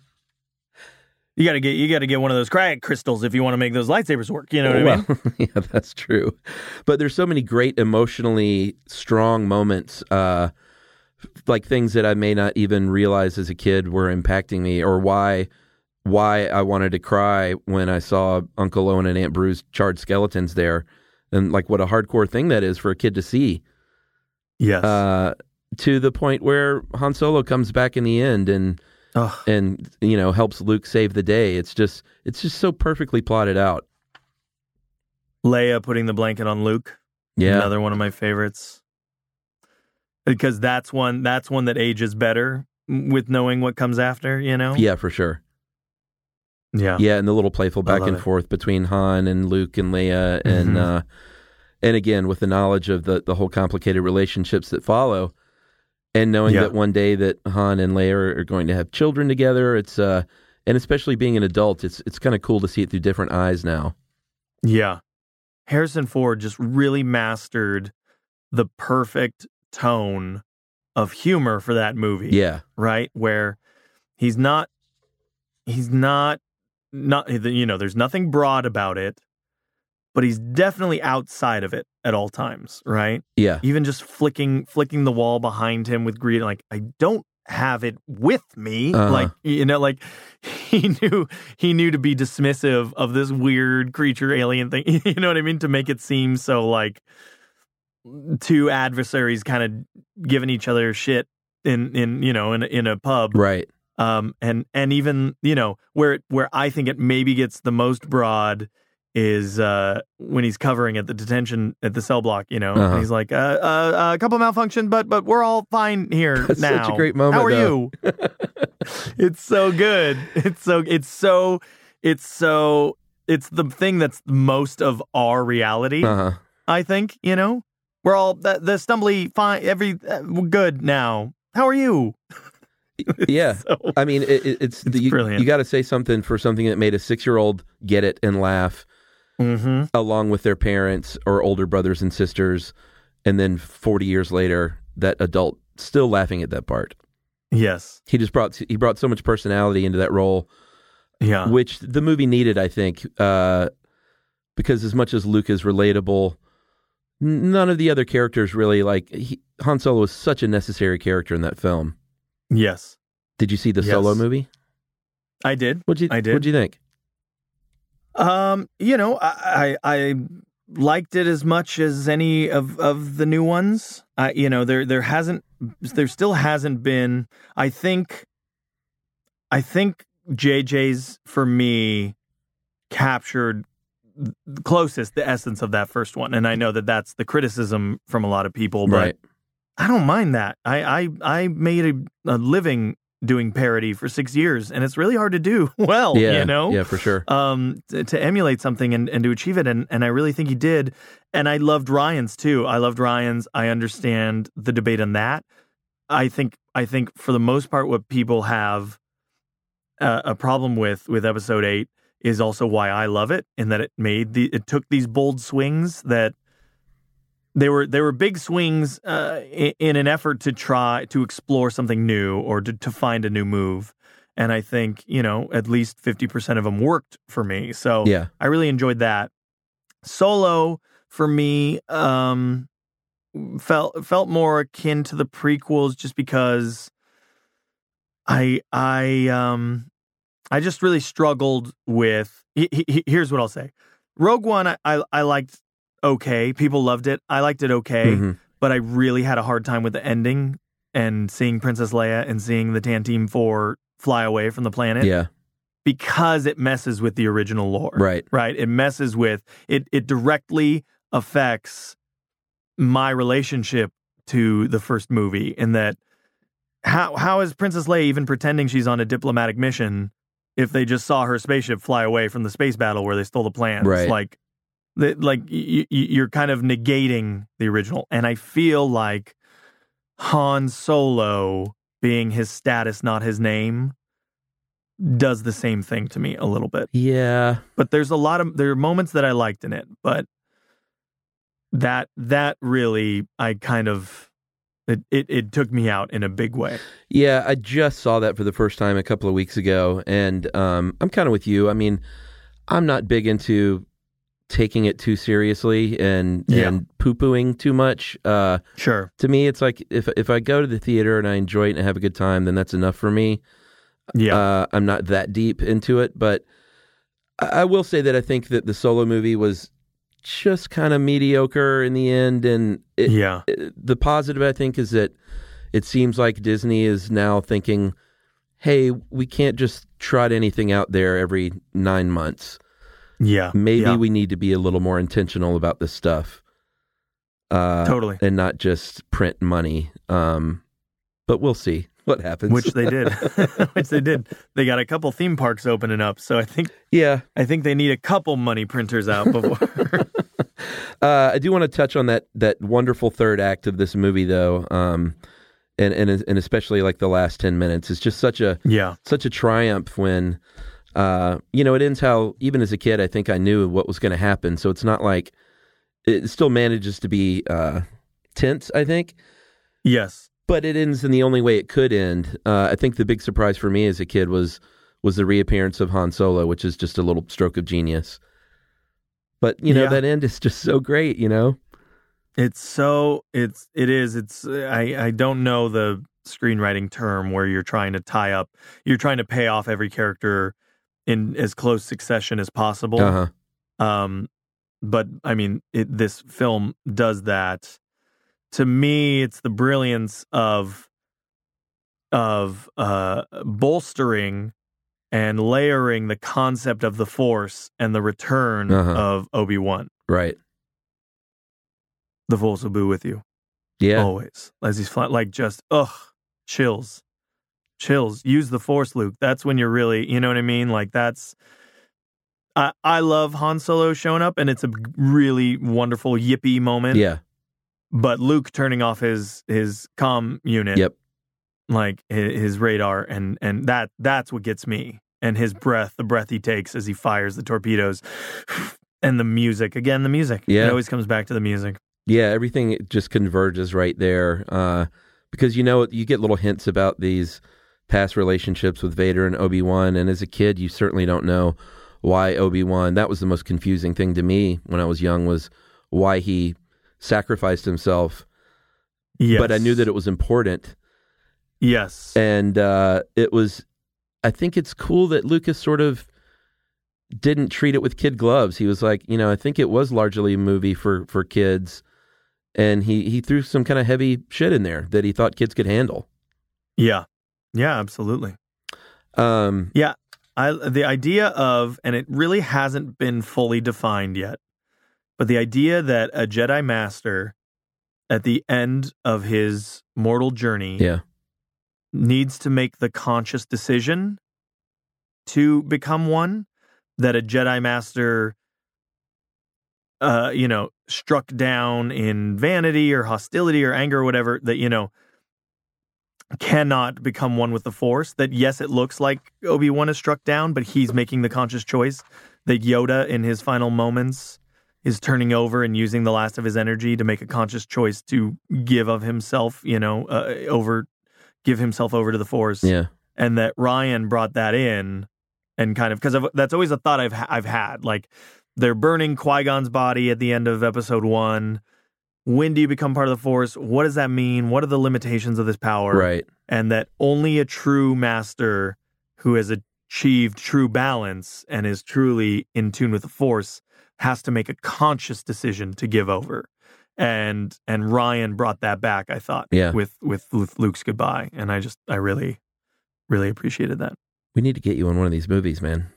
You got to get you got to get one of those cryo crystals if you want to make those lightsabers work. You know what well, I mean? Yeah, that's true. But there's so many great emotionally strong moments, uh, like things that I may not even realize as a kid were impacting me, or why why I wanted to cry when I saw Uncle Owen and Aunt Bruce charred skeletons there, and like what a hardcore thing that is for a kid to see. Yes. Uh, to the point where Han Solo comes back in the end and Ugh. and you know helps Luke save the day. It's just it's just so perfectly plotted out. Leia putting the blanket on Luke. Yeah. Another one of my favorites. Because that's one that's one that ages better with knowing what comes after, you know? Yeah, for sure. Yeah. Yeah, and the little playful back and it. forth between Han and Luke and Leia, and Mm-hmm. uh, and again with the knowledge of the the whole complicated relationships that follow, and knowing Yeah. that one day that Han and Leia are, are going to have children together. It's uh, and especially being an adult, it's it's kind of cool to see it through different eyes now. Yeah. Harrison Ford just really mastered the perfect tone of humor for that movie. Yeah, Right? Where he's not, he's not, not, you know, there's nothing broad about it, but he's definitely outside of it at all times, right? yeah, Even just flicking, flicking the wall behind him with greed, like, I don't have it with me. Uh-huh. Like, you know, like he knew, he knew to be dismissive of this weird creature alien thing. You know what I mean? To make it seem so like two adversaries kind of giving each other shit in, in, you know, in, in a pub. right. Um, and, and even, you know, where, it, where I think it maybe gets the most broad is uh, when he's covering at the detention at the cell block, you know, Uh-huh. and he's like, uh, uh, a couple malfunction, but but we're all fine here That's now. such a great moment, How are though. you? It's so good. It's so it's so it's so it's the thing that's most of our reality. Uh-huh. I think, you know, we're all the, the stumbly fine. Every uh, we're good now. How are you? Yeah, So- I mean, it, it, it's, It's you, brilliant. you got to say something for something that made a six-year-old get it and laugh, Mm-hmm. along with their parents or older brothers and sisters, and then forty years later, that adult still laughing at that part. Yes. He just brought he brought so much personality into that role, Yeah. which the movie needed, I think, uh, because as much as Luke is relatable, n- none of the other characters really like he, Han Solo was such a necessary character in that film. Yes. Did you see the Yes. Solo movie? I did. What'd you I did. What'd you think? Um, you know, I, I I liked it as much as any of, of the new ones. I, you know, there there hasn't there still hasn't been. I think, I think J J's for me captured the closest the essence of that first one, and I know that that's the criticism from a lot of people, but Right. I don't mind that. I I, I made a, a living doing parody for six years, and it's really hard to do well. Yeah. You know. Yeah, for sure. Um, to, to emulate something and, and to achieve it. And, and I really think he did. And I loved Ryan's too. I loved Ryan's. I understand the debate on that. I think, I think for the most part, what people have uh, a problem with, with episode eight is also why I love it, in that it made the, it took these bold swings that they were, they were big swings uh, in, in an effort to try to explore something new or to, to find a new move. And I think, you know, at least fifty percent of them worked for me. So yeah. I really enjoyed that. Solo, for me, um, felt felt more akin to the prequels just because I I um I just really struggled with. He, he, here's what I'll say: Rogue One, I, I I liked okay. People loved it. I liked it okay, Mm-hmm. but I really had a hard time with the ending and seeing Princess Leia and seeing the Tantive four fly away from the planet. Yeah. Because it messes with the original lore. Right. Right. It messes with it. It directly affects my relationship to the first movie in that how how is Princess Leia even pretending she's on a diplomatic mission if they just saw her spaceship fly away from the space battle where they stole the plans? Right. Like, the, like y- y- you're kind of negating the original. And I feel like Han Solo, being his status, not his name, does the same thing to me a little bit. Yeah. But there's a lot of, there are moments that I liked in it, but that, that really, I kind of, it, it, it took me out in a big way. Yeah, I just saw that for the first time a couple of weeks ago, and um, I'm kind of with you. I mean, I'm not big into taking it too seriously and Yeah. and poo-pooing too much. Uh, Sure. to me, it's like if if I go to the theater and I enjoy it and I have a good time, then that's enough for me. Yeah. Uh, I'm not that deep into it, but I, I will say that I think that the Solo movie was just kind of mediocre in the end, and it, yeah. it, the positive, I think, is that it seems like Disney is now thinking, hey, we can't just trot anything out there every nine months. Yeah. Maybe yeah. we need to be a little more intentional about this stuff. Uh, Totally. And not just print money. Um, but we'll see what happens. Which they did. Which they did. They got a couple theme parks opening up, so I think yeah, I think they need a couple money printers out before. uh, I do want to touch on that that wonderful third act of this movie, though, um, and and and especially like the last ten minutes. It's just such a yeah. such a triumph when uh, you know it ends how even as a kid I think I knew what was going to happen. So it's not like it still manages to be uh, tense, I think. Yes. But it ends in the only way it could end. Uh, I think the big surprise for me as a kid was was the reappearance of Han Solo, which is just a little stroke of genius. But, you know, Yeah. that end is just so great, you know? It's so it's it is it's I I don't know the screenwriting term where you're trying to tie up you're trying to pay off every character in as close succession as possible. Uh-huh. Um but I mean it, this film does that. To me, it's the brilliance of of uh, bolstering and layering the concept of the Force and the return Uh-huh. of Obi-Wan. Right. The Force will be with you Yeah. always, as he's flying. Like just ugh, chills, chills. Use the Force, Luke. That's when you're really, you know what I mean. Like that's. I I love Han Solo showing up, and it's a really wonderful yippee moment. Yeah. But Luke turning off his his comm unit, Yep. like his, his radar, and and that that's what gets me. And his breath, the breath he takes as he fires the torpedoes, and the music. Again, the music. Yeah. It always comes back to the music. Yeah, everything just converges right there. Uh, because, you know, you get little hints about these past relationships with Vader and Obi-Wan. And as a kid, you certainly don't know why Obi-Wan. That was the most confusing thing to me when I was young, was why he sacrificed himself. Yes. But I knew that it was important. Yes. And uh, it was, I think it's cool that Lucas sort of didn't treat it with kid gloves. He was like, you know, I think it was largely a movie for, for kids. And he, he threw some kind of heavy shit in there that he thought kids could handle. Yeah. Yeah, absolutely. Um, Yeah. I, the idea of, and it really hasn't been fully defined yet, but the idea that a Jedi Master at the end of his mortal journey yeah. needs to make the conscious decision to become one, that a Jedi Master, uh, you know, struck down in vanity or hostility or anger or whatever, that, you know, cannot become one with the Force. That, yes, it looks like Obi-Wan is struck down, but he's making the conscious choice. That Yoda, in his final moments, is turning over and using the last of his energy to make a conscious choice to give of himself, you know, uh, over, give himself over to the Force. Yeah. and that Ryan brought that in and kind of, because that's always a thought I've I've had. Like, they're burning Qui-Gon's body at the end of episode one. When do you become part of the Force? What does that mean? What are the limitations of this power? Right. And that only a true master who has achieved true balance and is truly in tune with the Force has to make a conscious decision to give over. And and Ryan brought that back, I thought, yeah. with, with with Luke's goodbye. And I just, I really, really appreciated that. We need to get you in one of these movies, man.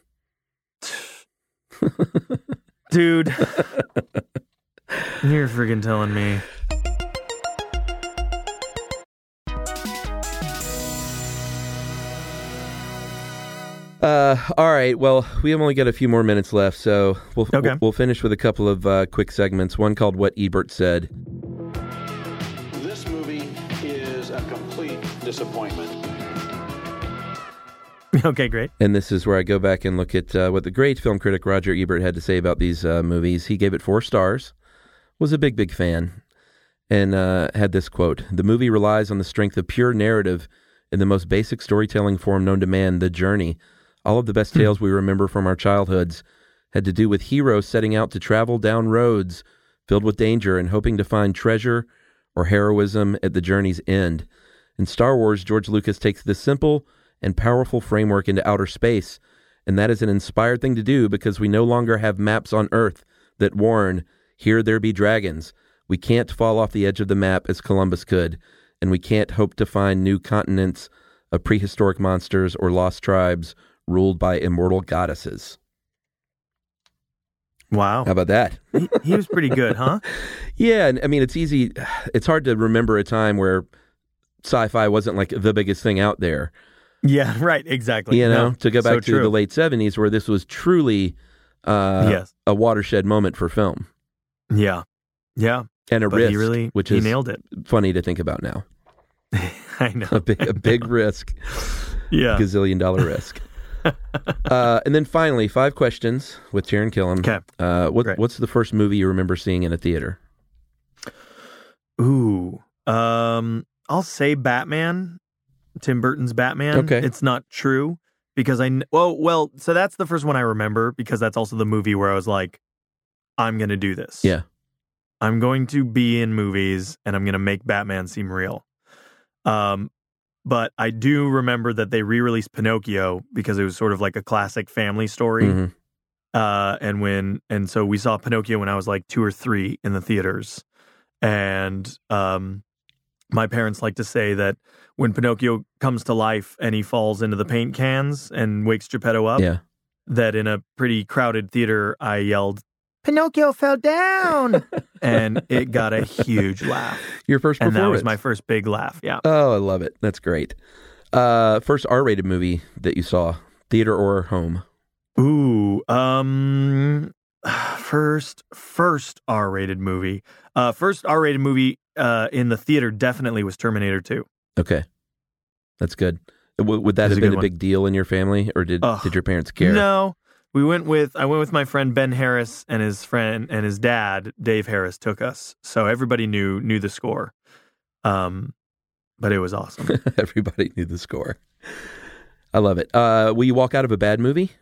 Dude. You're freaking telling me. Uh, all right. Well, we have only got a few more minutes left, so we'll okay. we'll, we'll finish with a couple of uh, quick segments. One called "What Ebert Said." This movie is a complete disappointment. Okay, great. And this is where I go back and look at uh, what the great film critic Roger Ebert had to say about these uh, movies. He gave it four stars. Was a big, big fan, and uh, had this quote: "The movie relies on the strength of pure narrative in the most basic storytelling form known to man, the journey. All of the best tales we remember from our childhoods had to do with heroes setting out to travel down roads filled with danger and hoping to find treasure or heroism at the journey's end. In Star Wars, George Lucas takes this simple and powerful framework into outer space, and that is an inspired thing to do because we no longer have maps on Earth that warn, 'Here there be dragons.' We can't fall off the edge of the map as Columbus could, and we can't hope to find new continents of prehistoric monsters or lost tribes ruled by immortal goddesses." Wow. How about that? he, he was pretty good, huh? Yeah, and I mean, it's easy. It's hard to remember a time where sci-fi wasn't like the biggest thing out there. Yeah, right, exactly. You know, no, to go back so to true. the late seventies where this was truly uh, yes. a watershed moment for film. Yeah, yeah. And a but risk, he really, which he is nailed it. funny to think about now. I know. A big, a big risk. Yeah. Gazillion dollar risk. uh, and then finally, five questions with Taran Killam. Okay. Uh, what, Great. what's the first movie you remember seeing in a theater? Ooh. Um, I'll say Batman. Tim Burton's Batman. Okay. It's not true because I, kn- well, well, so that's the first one I remember because that's also the movie where I was like, I'm going to do this. Yeah. I'm going to be in movies and I'm going to make Batman seem real. Um, but I do remember that they re-released Pinocchio because it was sort of like a classic family story. Mm-hmm. Uh, and when, and so we saw Pinocchio when I was like two or three in the theaters. And, um, my parents like to say that when Pinocchio comes to life and he falls into the paint cans and wakes Geppetto up, Yeah. that in a pretty crowded theater, I yelled, "Pinocchio fell down!" and it got a huge laugh. Your first And performance. that was my first big laugh, yeah. Oh, I love it. That's great. Uh, first R-rated movie that you saw, theater or home? Ooh, um, first, first R-rated movie. Uh, first R-rated movie uh, in the theater definitely was Terminator two. Okay. That's good. W- would that That's have a been good a one. big deal in your family, or did Ugh. did your parents care? No, we went with, I went with my friend Ben Harris and his friend and his dad, Dave Harris, took us. So everybody knew, knew the score. Um, but it was awesome. Everybody knew the score. I love it. Uh, will you walk out of a bad movie?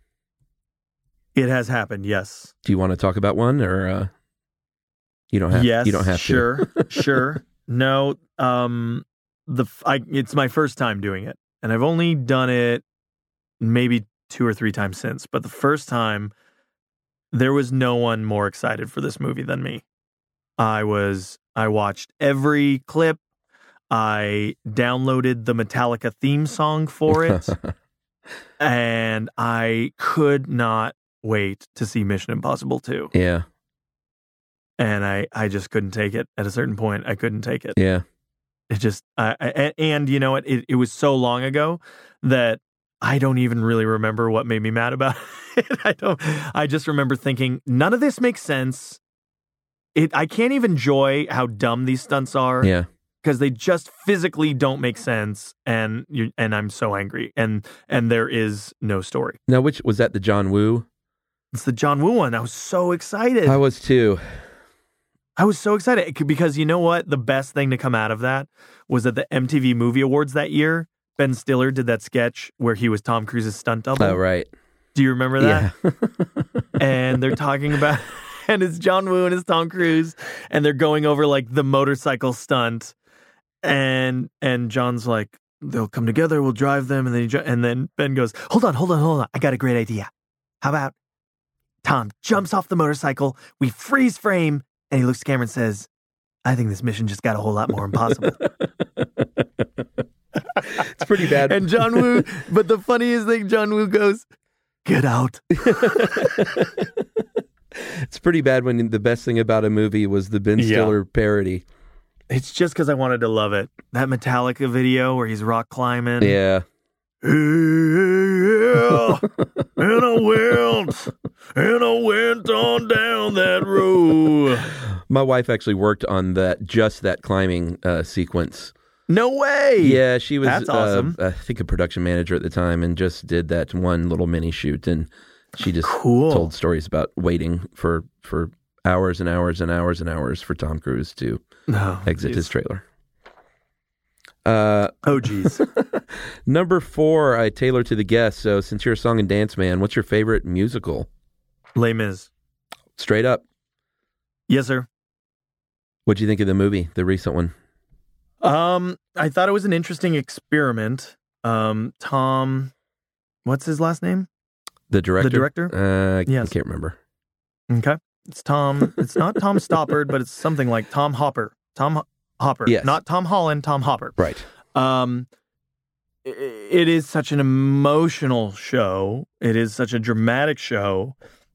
It has happened, yes. Do you want to talk about one, or uh, you don't have? Yes, you don't have sure, sure. No, um, the I, it's my first time doing it, and I've only done it maybe two or three times since. But the first time, there was no one more excited for this movie than me. I was. I watched every clip. I downloaded the Metallica theme song for it, and I could not wait to see Mission Impossible two. to. Yeah, And I, I just couldn't take it. At a certain point, I couldn't take it. yeah. It just, I, I, and you know what? It, it was so long ago that I don't even really remember what made me mad about it. I don't. I just remember thinking, none of this makes sense. It. I can't even enjoy how dumb these stunts are. Yeah. Because they just physically don't make sense, and you and I'm so angry, and and there is no story. Now, which was that? The John Woo? It's the John Woo one. I was so excited. I was too. I was so excited because you know what? The best thing to come out of that was that the M T V Movie Awards that year, Ben Stiller did that sketch where he was Tom Cruise's stunt double. Oh, right. Do you remember that? Yeah. And they're talking about, and it's John Woo and it's Tom Cruise, and they're going over like the motorcycle stunt, and and John's like, they'll come together, we'll drive them, and then he, and then Ben goes, hold on, hold on, hold on, I got a great idea. How about Tom jumps off the motorcycle, we freeze frame, and he looks at the camera and says, I think this mission just got a whole lot more impossible. It's pretty bad. And John Woo, but the funniest thing, John Woo goes, get out. It's pretty bad when the best thing about a movie was the Ben Stiller yeah. parody. It's just because I wanted to love it. That Metallica video where he's rock climbing. Yeah. Yeah, and I went, and I went on down that road. My wife actually worked on that, just that climbing uh, sequence. No way! Yeah, she was, That's awesome. uh, I think, a production manager at the time, and just did that one little mini shoot, and she just cool. told stories about waiting for, for hours and hours and hours and hours for Tom Cruise to oh, exit geez. his trailer. Uh, oh, geez. Number four, I tailor to the guest. So since you're a song and dance man, what's your favorite musical? Les Mis. Straight up. Yes, sir. What'd you think of the movie, the recent one? Um, I thought it was an interesting experiment. Um, Tom, what's his last name? The director? The director? Uh, I yes. can't remember. Okay. It's Tom, it's not Tom Stoppard, but it's something like Tom Hopper. Tom Hopper. Yes. Not Tom Holland, Tom Hopper. Right. Um, it, it is such an emotional show. It is such a dramatic show.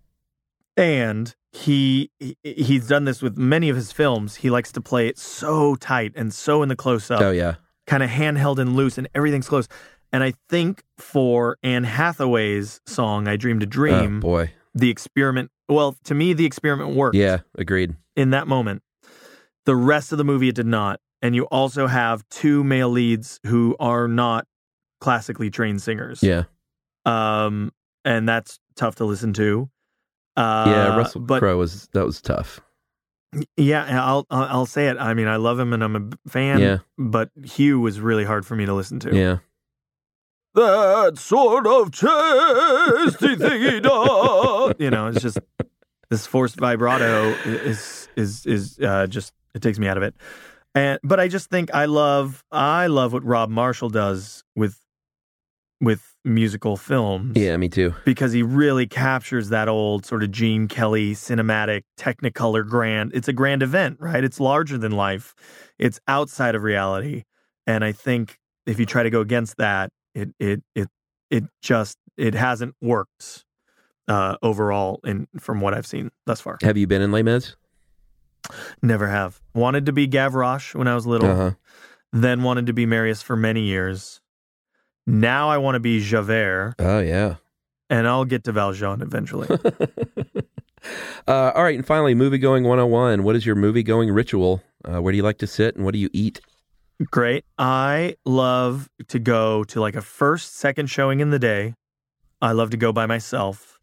And he, he he's done this with many of his films. He likes to play it so tight and so in the close-up. Oh, yeah. Kind of handheld and loose, and everything's close. And I think for Anne Hathaway's song, I Dreamed a Dream, oh, boy. the experiment, well, to me, the experiment worked. Yeah, agreed. In that moment. The rest of the movie, it did not. And you also have two male leads who are not classically trained singers. Yeah. Um, and that's tough to listen to. Uh, yeah, Russell Crowe was, that was tough. Yeah, I'll I'll say it. I mean, I love him and I'm a fan. Yeah. But Hugh was really hard for me to listen to. Yeah. That sort of tasty thingy da. You know, it's just this forced vibrato is is is uh, just it takes me out of it. And but I just think I love I love what Rob Marshall does with with musical films. Yeah, me too. Because he really captures that old sort of Gene Kelly cinematic Technicolor grand. It's a grand event, right? It's larger than life. It's outside of reality. And I think if you try to go against that, it it it it just it hasn't worked uh, overall in from what I've seen thus far. Have you been in Les Mis? Never have. Wanted to be Gavroche when I was little. Uh-huh. Then wanted to be Marius for many years. Now I want to be Javert. Oh, yeah. And I'll get to Valjean eventually. uh, all right. And finally, movie-going one oh one. What is your movie-going ritual? Uh, where do you like to sit and what do you eat? Great. I love to go to like a first, second showing in the day. I love to go by myself.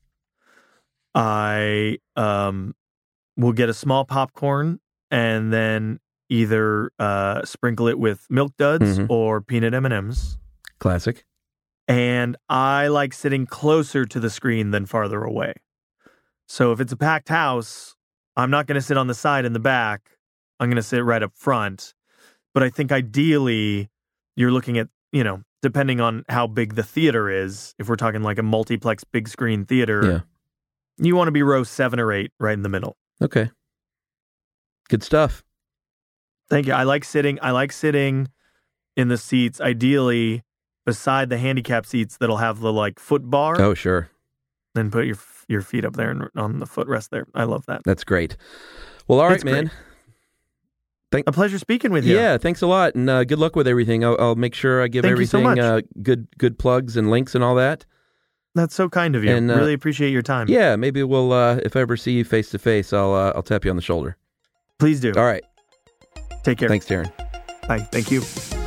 I um, will get a small popcorn and then either uh, sprinkle it with Milk Duds mm-hmm. or peanut M and M's. Classic. And I like sitting closer to the screen than farther away. So if it's a packed house, I'm not going to sit on the side in the back. I'm going to sit right up front. But I think ideally you're looking at, you know, depending on how big the theater is, if we're talking like a multiplex big screen theater, yeah. you want to be row seven or eight right in the middle. Okay. Good stuff. Thank you. I like sitting, I like sitting in the seats, ideally beside the handicap seats that'll have the like foot bar. Oh, sure. Then put your your feet up there and on the footrest there. I love that. That's great. Well, all right, it's man. Thank- a pleasure speaking with you. Yeah, thanks a lot, and uh, good luck with everything. I'll, I'll make sure I give Thank everything you so much. Uh, good good plugs and links and all that. That's so kind of you. And, uh, really appreciate your time. Yeah, maybe we'll uh, if I ever see you face to face, I'll uh, I'll tap you on the shoulder. Please do. All right. Take care. Thanks, Darren. Bye. Thank you.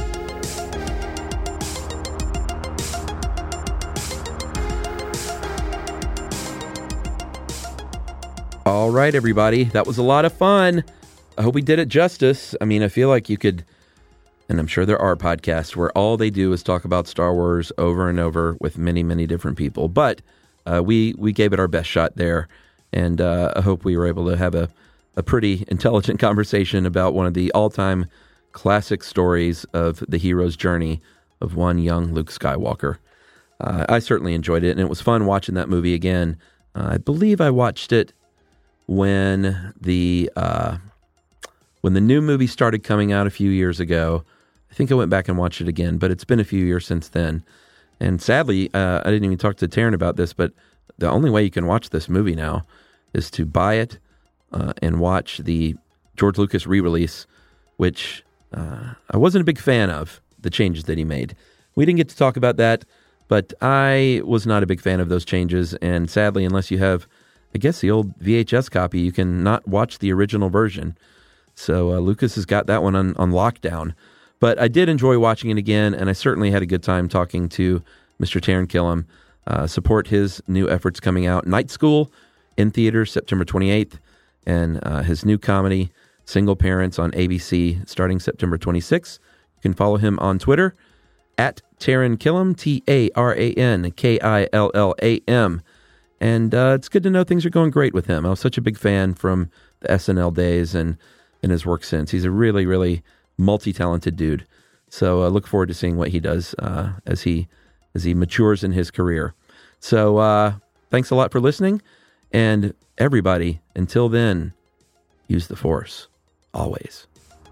All right, everybody. That was a lot of fun. I hope we did it justice. I mean, I feel like you could And I'm sure there are podcasts where all they do is talk about Star Wars over and over with many, many different people. But uh, we we gave it our best shot there, and uh, I hope we were able to have a, a pretty intelligent conversation about one of the all-time classic stories of the hero's journey of one young Luke Skywalker. Uh, I certainly enjoyed it, and it was fun watching that movie again. Uh, I believe I watched it when the uh, when the new movie started coming out a few years ago. I think I went back and watched it again, but it's been a few years since then. And sadly, uh, I didn't even talk to Taryn about this, but the only way you can watch this movie now is to buy it uh, and watch the George Lucas re-release, which uh, I wasn't a big fan of, the changes that he made. We didn't get to talk about that, but I was not a big fan of those changes. And sadly, unless you have, I guess, the old V H S copy, you can not watch the original version. So uh, Lucas has got that one on, on lockdown. But I did enjoy watching it again, and I certainly had a good time talking to Mister Taran Killam. Uh, support his new efforts coming out. Night School in theaters September twenty-eighth, and uh, his new comedy, Single Parents, on A B C starting September twenty-sixth. You can follow him on Twitter, at Taran Killam, T A R A N K I L L A M. And uh, it's good to know things are going great with him. I was such a big fan from the S N L days and, and his work since. He's a really, really multi-talented dude. So I uh, look forward to seeing what he does uh, as he as he matures in his career. So uh, thanks a lot for listening. And everybody, until then, use the Force. Always.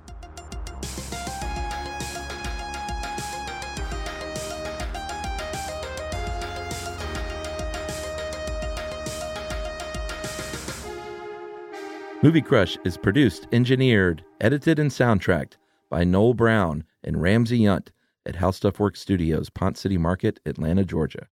Movie Crush is produced, engineered, edited, and soundtracked by Noel Brown and Ramsey Yunt at How Stuff Works Studios, Pont City Market, Atlanta, Georgia.